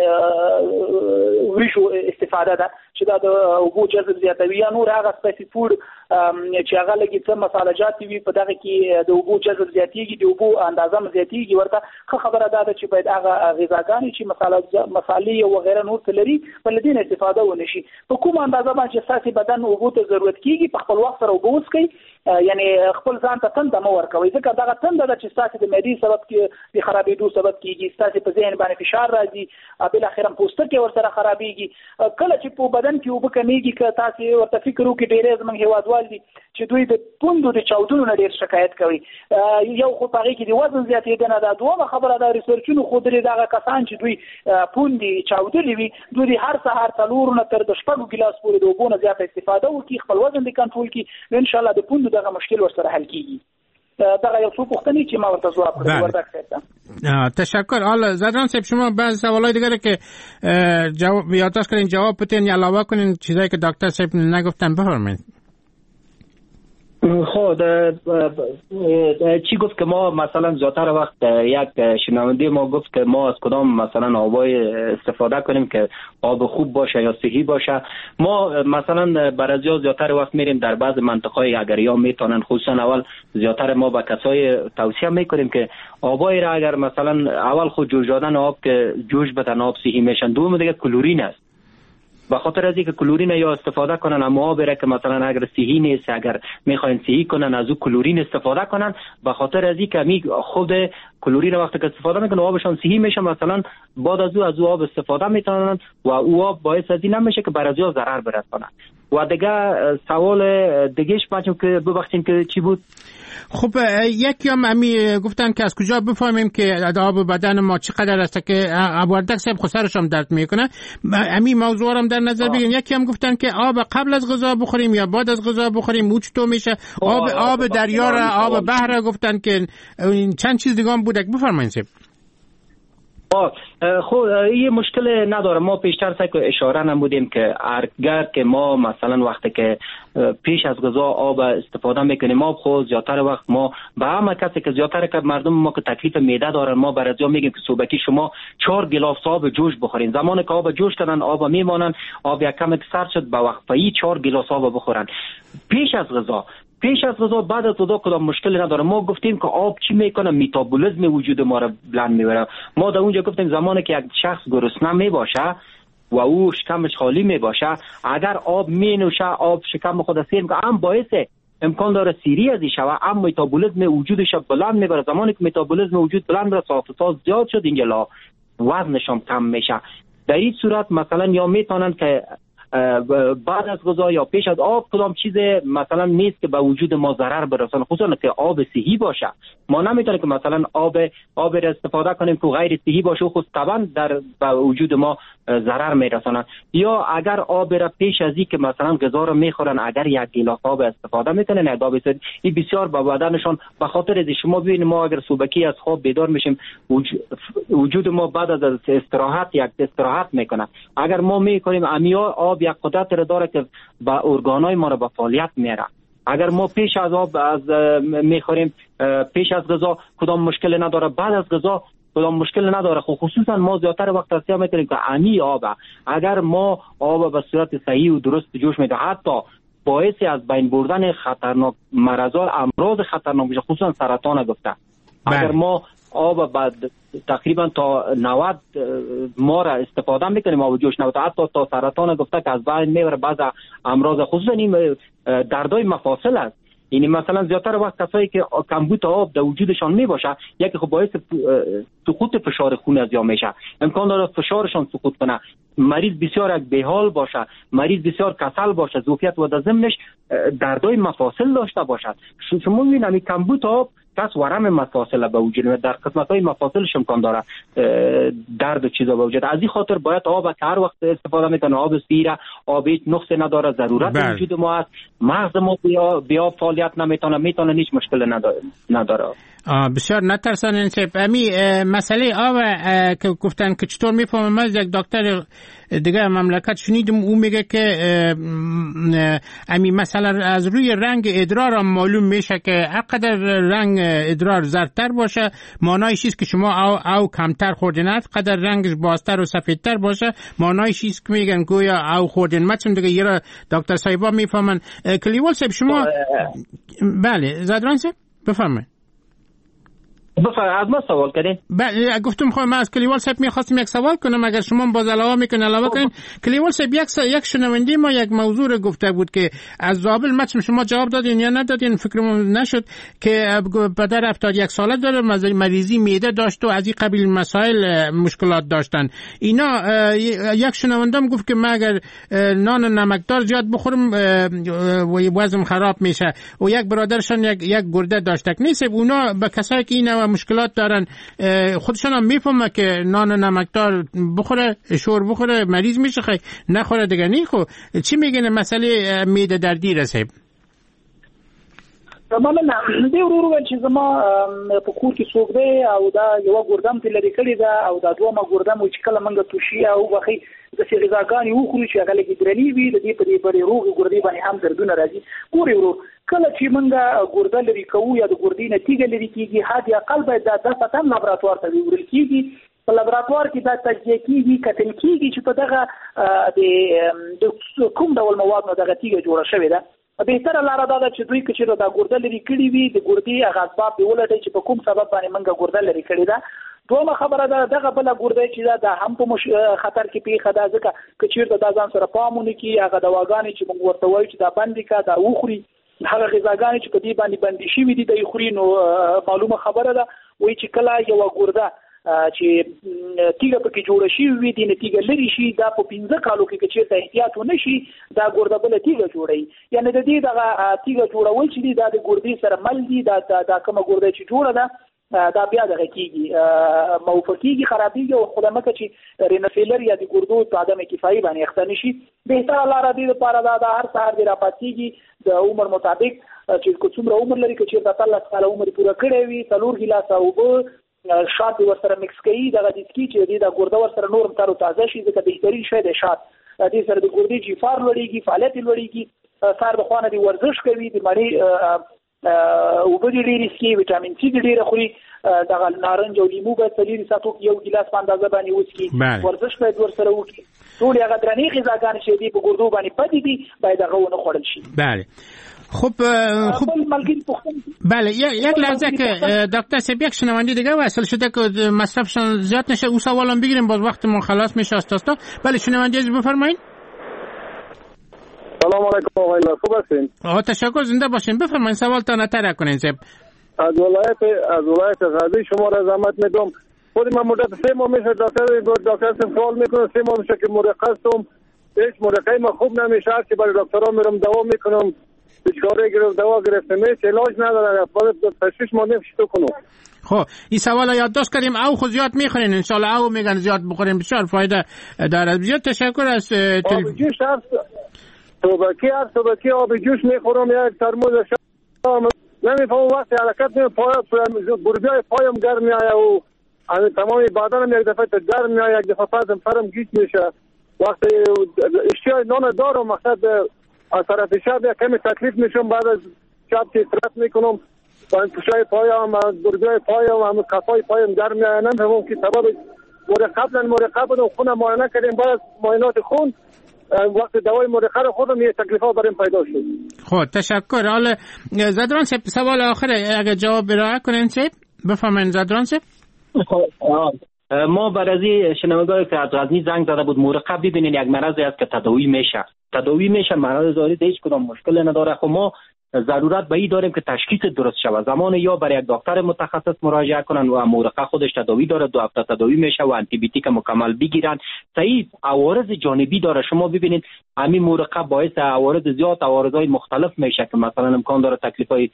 د وریشو استفاده ده چې دا د اوبو جذب زیاتوي، یا نور هغه سپیسي فود چې هغه لګي څه مساله جات وي په دغه کې د اوبو جذب زیاتېږي، د اوبو اندازه زیاتېږي. ورته ښه خبره ده چې باید هغه غذاګانې چې مساله مصالې او غیره نور څه لري په لدین استفاده ونشي. په کوم اندازه باندې ساسي بدن اوبو ته ضرورت کیږي په خپل وخت سره اوبو وڅکي، یعنی خپل ځان ته تنده مو ورکوي، ځکه دغه تنده ده چې ساسي د معدې سبب کې د خرابېدو سبب کیږي، ساسي په ذهن باندې فشار راځي، بل اخر پوستکي ورسره خرابېږي. کله چې په بدن کې اوبه کمیږي که تاسو ورته فکر وکړئ ډېر زموږ هیوادوال دي چې دوی د پوندو د چاودنو نه ډېر شکایت کوي. یو خو په هغې کې د وزن زیاتېدنه ده، دومره خبره ده ریسرچونو ښودلي دغه کسان چې دوی پوندې چاودلي وي دوی د هر سهار څلورو نه تر د شپږو ګیلاس پورې د اوبو نه زیاته استفاده وکړي، خپل وزن دې کنټرول کړي، انشاءالله د پوندو دغه مشکل ورسره حل کیږي. دغه یو څو پوښتنې چې ما ورته ځواب کړی وردک صاحب. تشکر. حالا زدران صاحب شما بعض سوالای دیگه که جواب یادداشت کردین جواب بدین یا علاوه کنین چیزایی که دکتر صاحب نگفتن بفرمایید. خب چی گفت که ما مثلا زیادتر وقت یک شنونده ما گفت که ما از کدام مثلا آبای استفاده کنیم که آب خوب باشه یا صحی باشه. ما مثلا برای زیادتر وقت میریم در بعض منطقه‌های اگر یا میتونن خصوصا اول زیادتر ما به کسای توصیه میکنیم که آبای را اگر مثلا اول خود جوش دادن آب که جوش بدن آب صحی میشن، دوم دیگه کلورین است. به خاطر از اینکه کلورین یا استفاده کنن اما آب را که مثلا اگر صحی نیست اگر میخواین صحی کنن از او کلورین استفاده کنن، به خاطر از اینکه می خود کلورین وقتی که استفاده میکنن آبشان صحی میشه، مثلا بعد از او از او آب استفاده میکنن و او آب باعث از این نمیشه که برای از ضرر برسونه. و دیگه سوال دیگهش بچم که ببخشید که چی بود؟ خب یکی هم امی گفتن که از کجا بفهمیم که آب بدن ما چقدر است که ابوردک صاحب خسرش هم درد میکنه، امی موضوع هم در نظر بگیریم. یکی هم گفتن که آب قبل از غذا بخوریم یا بعد از غذا بخوریم، او چطور میشه؟ آب آب دریا را آب بحر گفتن که چند چیز دیگه هم بوده، بفرمایید. خب این مشکل نداره. ما پیشتر سعی اشاره نمودیم که اگر که ما مثلا وقتی که پیش از غذا آب استفاده میکنیم آب خود زیادتر وقت ما به همه کسی که زیادتر که مردم ما که تکلیف معده دارن ما برای میگیم که صبحی شما چهار گلاس آب جوش بخورین. زمانی که آب جوش کردن آب میمانن، آب یک کم سرد شد به وقفه‌ای چهار گلاس آب بخورن پیش از غذا. پیش از غذا بعد از غذا کدام مشکلی نداره. ما گفتیم که آب چی میکنه؟ متابولیسم وجود ما را بلند میبره. ما در اونجا گفتیم زمانی که یک شخص گرسنه میباشه و او شکمش خالی میباشه، اگر آب مینوشه آب شکم خود سیر میکنه، هم باعث امکان داره سیری از این شوه، هم متابولیسم وجودش بلند میبره. زمانی که متابولیسم وجود بلند بره ساختار زیاد شد اینجا وزنشون کم میشه. در این صورت مثلا یا میتونن که بعد از غذا یا پیش از آب کدام چیز مثلا نیست که به وجود ما ضرر برسونه، خصوصا که آب صحی باشه. ما نمیتونیم که مثلا آب آب را استفاده کنیم که غیر صحی باشه، خود طبعا در به وجود ما ضرر میرسونه. یا اگر آب را پیش از این که مثلا غذا را میخورن اگر یک گیلاس آب استفاده میکنن یک آب صحی، این بسیار به بدنشون به خاطر از شما ببینید ما اگر صبحی از خواب بیدار میشیم وجود ما بعد از استراحت یک استراحت میکنه. اگر ما میکنیم امیا آب یک قدرت را داره که با ارگانای ما را به فعالیت میاره. اگر ما پیش از آب از میخوریم پیش از غذا کدام مشکل نداره، بعد از غذا کدام مشکل نداره. خب خصوصا ما زیادتر وقت توصیه میکنیم که امی آب اگر ما آب به صورت صحیح و درست جوش میده حتی باعث از بین بردن خطرناک مرضا امراض خطرناک میشه، خصوصا سرطان گفته. اگر ما آب بعد تقریبا تا نود ما را استفاده میکنیم آب جوش نود حتی تا سرطان گفته که از بین میبره بعض امراض خصوصا این دردای مفاصل است. یعنی مثلا زیادتر وقت کسایی که کمبود آب در وجودشان میباشه یکی خب باعث سقوط فشار خون از یا میشه، امکان داره فشارشان سقوط کنه، مریض بسیار یک بیحال باشه، مریض بسیار کسل باشه، ظرفیت و در ضمنش دردای مفاصل داشته باشد. شما میبینید کمبود آب پس ورم مفاصل به وجود میاد، در قسمت های مفاصلش امکان داره درد و چیزا به وجود. از این خاطر باید آب که هر وقت استفاده میکنه آب سیره، آب هیچ نقص نداره، ضرورت بر. وجود ما است. مغز ما بیا بیا فعالیت نمیتونه میتونه هیچ مشکل نداره نداره بسیار نترسن انسیب. امی مسئله آب که گفتن که چطور میفهمم، از یک دکتر دیگه مملکت شنیدم او میگه که امی مثلا از روی رنگ ادرار هم معلوم میشه که اقدر رنگ ادرار زردتر باشه معنایش است که شما او, او کمتر خوردین است، قدر رنگش بازتر و سفیدتر باشه معنایش است که میگن گویا او خوردین. مثلا دیگه یه دکتر صاحبا میفهمن. کلیوال صاحب شما بله زدران صاحب بفهمه بفرمایید. از ما سوال کردین؟ بله گفتم خب من از کلیوال صاحب میخواستم یک سوال کنم، اگر شما باز علاوه میکنین علاوه کنین. کلیوال صاحب یک یک شنونده ما یک موضوع گفته بود که از زابل مثلا شما جواب دادین یا ندادین فکرم نشد که پدر هفتاد یک ساله داره، مریضی معده داشت و از این قبیل مسائل مشکلات داشتن. اینا یک شنوندم گفت که من اگر نان نمکدار زیاد بخورم وزنم خراب میشه و یک برادرشان یک یک گرده داشتک نیست. اونا به کسایی که اینا مشکلات دارن خودشون هم میفهمه که نان نمکدار بخوره شور بخوره مریض میشه، خیلی نخوره دیگه نی. خب چی میگن مسئله معده دردی رسیب؟ مننه. د ورو ورو چې زما په کور کې څوک دی او دا یو ګردم ته لري کړی دا او دا دوه ګردم چې کله منګه توشي او بخي د څه غذاګانی وخوري چې هغه لګي درنی وي د دې په دې پرې روغ ګردې باندې هم دردونه راځي. ګوري ورو کله چې منګه ګرده لري کوو یا د ګردې نتیجه لري کیږي حد اقل باید د دفتن لابراتوار ته ویل کیږي. په لابراتوار کې دا تجزیه کیږي کتل کیږي چې په دغه د کوم ډول مواد نو دغه تیږه جوړه شوې ده. بهتره لاره دا ده چې دوی کې چې دا ګرده لري کړي وي د ګردې هغه اسباب دی ولټي چې په کوم سبب باندې منګه ګرده لري کړي ده. دومره خبره ده دغه بل ګرده چې دا هم په خطر کې پیښه ده ځکه چې چیرته دا ځان سره پامونه کې هغه دواګانې چې موږ ورته وایو چې دا بندي کا دا وخوري هغه غذاګانې چې په دې باندې بندي شوي دي د خوري نو معلومه خبره ده وایي چې کله یو ګرده چې تیګه پکې جوړ شي وي د نتیجه لري شي دا په پنځه کالو کې چې ته احتیاط ونه شي دا ګرده بل تیګه جوړي. یعنی د دې دغه تیګه جوړول چې دا د ګردې سره مل دي دا دا کومه ګرده چې جوړه ده دا بیا دغه کیږي موفقيږي خرابيږي او خدامت چې رینفیلر یا د ګردو په عدم کفایي باندې اختنی شي. بهتره لاره دی لپاره دا د هر سهار دی راپاتېږي د عمر مطابق چې کومره عمر لري چې د تلل سره عمر پوره کړی وي څلور ګیلاس او شات ورسره مکس کوي دغه د سکی چې د ګرده ورسره نورم تر تازه شي ځکه بهترین شی د شات د سره د ګردې جفار لړیږي فعالیت لړیږي سار د خوانه دی ورزش کوي د مړی او په دې لري سکی وټامین سي ډیر خوري دغه نارنج او لیمو به تلری ساتو یو ګلاس په اندازه باندې وڅکي ورزش باید ورسره وکړي. ټول هغه درنې غذاګان چې دی په ګردو باندې پدې دي باید هغه ونه خوړل شي. بله خب خب بله یک لحظه که دکتر سیب یک شنونده دیگه وصل شده که مصرفشان زیاد نشه او سوالم بگیریم باز وقتمون خلاص میشه استاستا. بله شنونده از بفرمایید. سلام علیکم آقای خوب هستین؟ آقا تشکر زنده باشین بفرمایید سوالتان نتره کنین سیب. از ولایت از ولایت غزنی شما را زحمت میدم. خود من مدت سه ماه میشه دکتر دکتر سوال میکنم سه ماه میشه که مرخصم هیچ مرخصی ما خوب نمیشه که برای دکترها میرم دوا میکنم بیچاره گرفت دوا گرفته میشه علاج نداره باید تشخیص ما نمیشه تو کنم. خب این سوال یادداشت کردیم او خود زیاد میخورین ان شاء الله او میگن زیاد بخوریم بسیار فایده داره. بسیار تشکر از آب جوش هست صبحی هست صبحی آب جوش میخورم یک ترمز شام نمیفهم وقتی حرکت میکنم پای گربیای پایم گرم میآید و تمام بدنم یک دفعه گرم میآید یک دفعه پسم سرم گیج میشه وقتی اشتیای نان دارم مقصد از طرف شب یک کمی تکلیف میشم بعد از شب که استراحت میکنم با پوشای پایم گربیای پایم هم کفای پایم گرم میآید نمیفهمم که سبب مرقب نه مرقب بودم خونم معاینه کردیم بعد از معاینات خون وقت دوای مرخه رو خودم یه تکلیفا برام پیدا شد. خب تشکر. حالا زدران صاحب سوال آخره اگه جواب برای کنین صاحب بفهمین زدران صاحب. ما برای شنوندگان که از غزنی زنگ زده بود مرقب ببینین یک مرضی است که تداوی میشه تداوی میشه مرض زاری هیچ کدام مشکل نداره. خب ما ضرورت به این داریم که تشخیص درست شود زمان یا برای یک دکتر متخصص مراجعه کنن و مرقه خودش تداوی داره دو هفته تداوی میشه و آنتی بیوتیک مکمل بگیرن. صحیح عوارض جانبی داره شما ببینید همین مرقه باعث عوارض زیاد عوارضهای مختلف میشه که مثلا امکان داره تکلیفای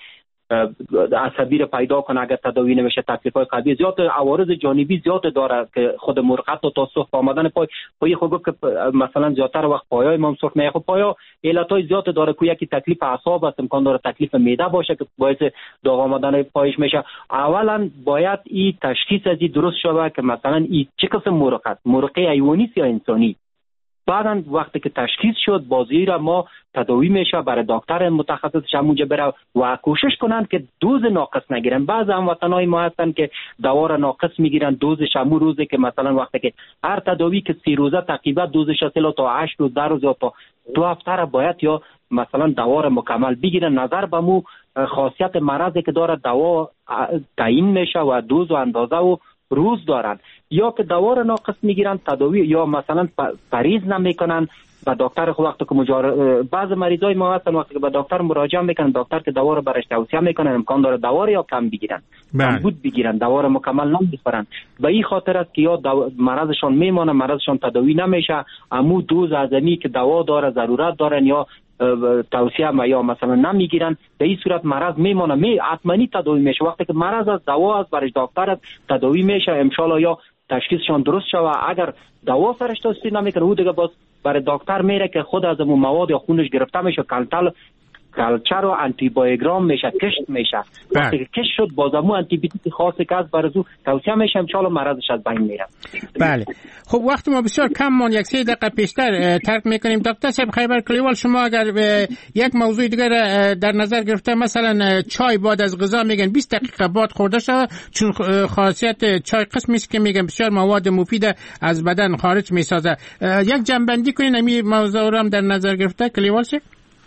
عصبی رو پیدا کنه، اگر تداوی نمیشه تکلیف‌های قلبی زیاد، عوارض جانبی زیاد داره که خود مرقت و تا سرخ آمدن پای پای خود که مثلا زیادتر وقت پایای ما سرخ میشه. خب پایا علتای زیاد داره که یکی تکلیف اعصاب است، امکان داره تکلیف معده باشه که باعث داغ آمدن پایش میشه. اولا باید این تشخیص از درست شود که مثلا این چه قسم مرقت، مرقه حیوانی یا انسانی. بعدن وقتی که تشخیص شد بازی را ما تداوی میشه، برای دکتر متخصص همونجا بره و کوشش کنن که دوز ناقص نگیرن. بعض هموطنای ما هستن که دوا را ناقص میگیرن، دوزش همون روزه که مثلا وقتی که هر تداوی که سی روزه تقریبا دوزش اصلا تا هشت روز ده روز یا تا دو هفته را باید یا مثلا دوا را مکمل بگیرن. نظر به مو خاصیت مرضی که داره دوا تعیین میشه و دوز و اندازه و روز دارن، یا که دوا را ناقص میگیرن تداوی یا مثلا پریز نمیکنن و دکتر خود وقتی که مجار... بعض مریضای ما هستن وقتی که به دکتر مراجعه میکنن، دکتر که دوا را برش توصیه میکنن امکان داره دوا را یا کم بگیرن، کم بود بگیرن، دوا را مکمل نمیخورن. به این خاطر است که یا دو... مرضشون میمانه، مرضشون تداوی نمیشه، امو دوز عظمی که دوا داره ضرورت دارن یا توصیه ما یا مثلا نمیگیرن، به این صورت مرض میمانه، می حتماً تداوی میشه. وقتی که مرض از دوا است برای دکتر است تداوی میشه، ان شاء الله یا تشخیصشون درست شوه. اگر دوا سرش توصیه نمیکنه او دیگه باز برای دکتر میره که خود از اون مواد یا خونش گرفته میشه، کلتل کلچر و آنتی بایوگرام میشه، کشت میشه. وقتی که کشت شد بازمو آنتی بیوتیک خاصی که از برزو توصیه میشه، ان شاء الله مرضش از بین میره. بله خب وقت ما بسیار کم مون، یک سه دقیقه پیشتر ترک میکنیم. دکتر صاحب خیبر کلیوال، شما اگر یک موضوع دیگر در نظر گرفته، مثلا چای بعد از غذا میگن بیست دقیقه بعد خورده شود، چون خاصیت چای قسمی است که میگن بسیار مواد مفید از بدن خارج میسازه. یک جنبندی کنین این موضوع رو هم در نظر گرفته کلیوال صاحب؟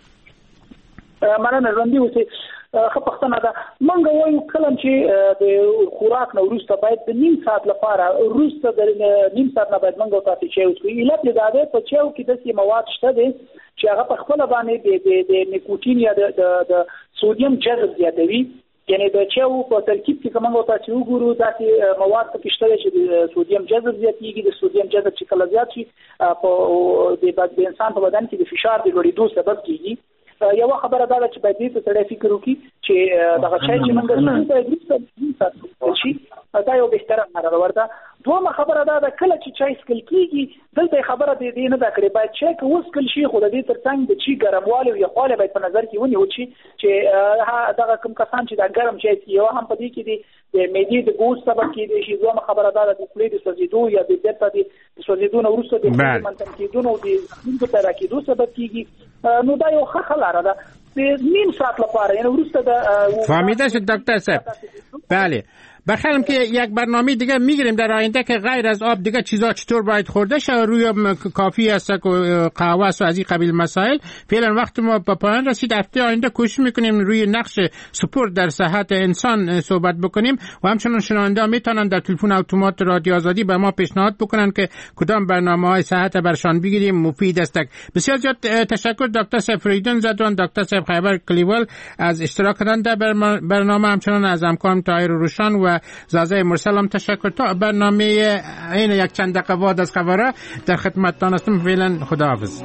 مننه ژوندي اوسئ. ښه پوښتنه ده. موږ وایو کله چې د خوراک نه وروسته باید د نیم ساعت لپاره وروسته د نیم ساعت نه باید موږ تاسو چای وڅښو. علت یې دا دی په چایو کې داسې مواد شته دي چې هغه په خپله باندې د نیکوټین یا د سودیم جذب زیاتوي. یعنی د چایو په ترکیب کې که موږ تاسو وګورو داسې مواد پکې شته چې د سودیم جذب زیاتېږي. د سودیم جذب چې کله زیات شي په د انسان په بدن کې د فشار د لوړېدو سبب کېږي. یو خبره دا چې باید دې سره فکر وکړي چې دغه چای چې موږ څنګه شي دا یو بهتره خبره ورته. دومره خبره دا ده کله چې چای سکل کیږي دلته خبره دې نه دا کړې باید چای که وسکل شي خو د دې ترڅنګ د چی ګرموالی او یخوالی باید په نظر کې ونیول شي چې دغه کوم کسان چې دا ګرم چای څښي یو هم په دې کې د معدې د ګوز سبب کېدی شي. دومره خبره دا ده د خولې د سوځېدو یا د بیرته د سوځېدو نه وروسته د خولې منتن کېدو او د زخمونو په پیدا کېدو سبب کېږي. نو دا یو ښه لاره ده د نیم ساعت لپاره، یعنی وروسته د فهمیده شد دکتر صاحب. بله بخیرم که یک برنامه دیگه میگیریم در آینده که غیر از آب دیگه چیزا چطور باید خورده شه، روی کافی است و قهوه است و از این قبیل مسائل. فعلا وقت ما به پایان رسید. هفته آینده کوشش میکنیم روی نقش سپورت در صحت انسان صحبت بکنیم و همچنین شنونده میتونن در تلفن اتومات رادیو آزادی به ما پیشنهاد بکنن که کدام برنامه‌های صحت برشان بگیریم مفید است. بسیار زیاد تشکر دکتر صاحب فریدون زدوان، دکتر صاحب خیبر کلیوال از اشتراک کردن در برنامه، همچنین از همکارم طاهر روشن و زازه مرسل هم تشکر. تا برنامه این یک چند دقیقه بعد از خبره در خدمتتان هستم. فعلا خداحافظ.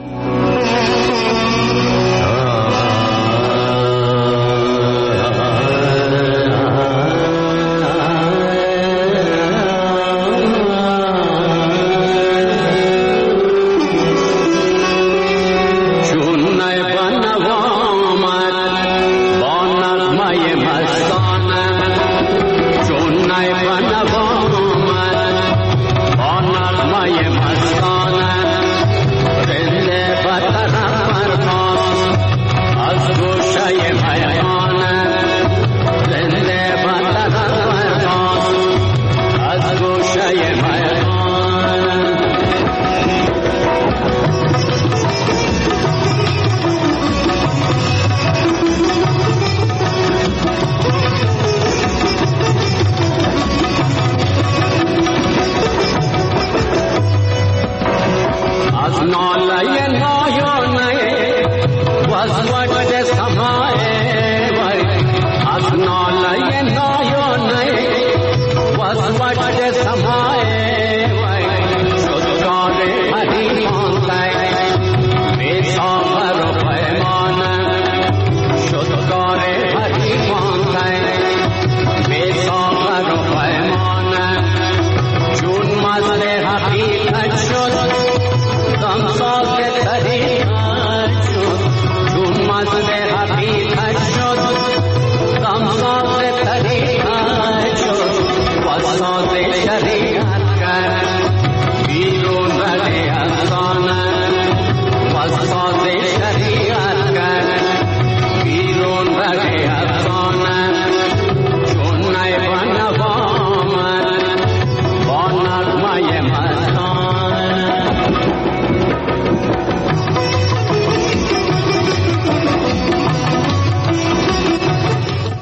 چون نای بانوامد با نغمه مستان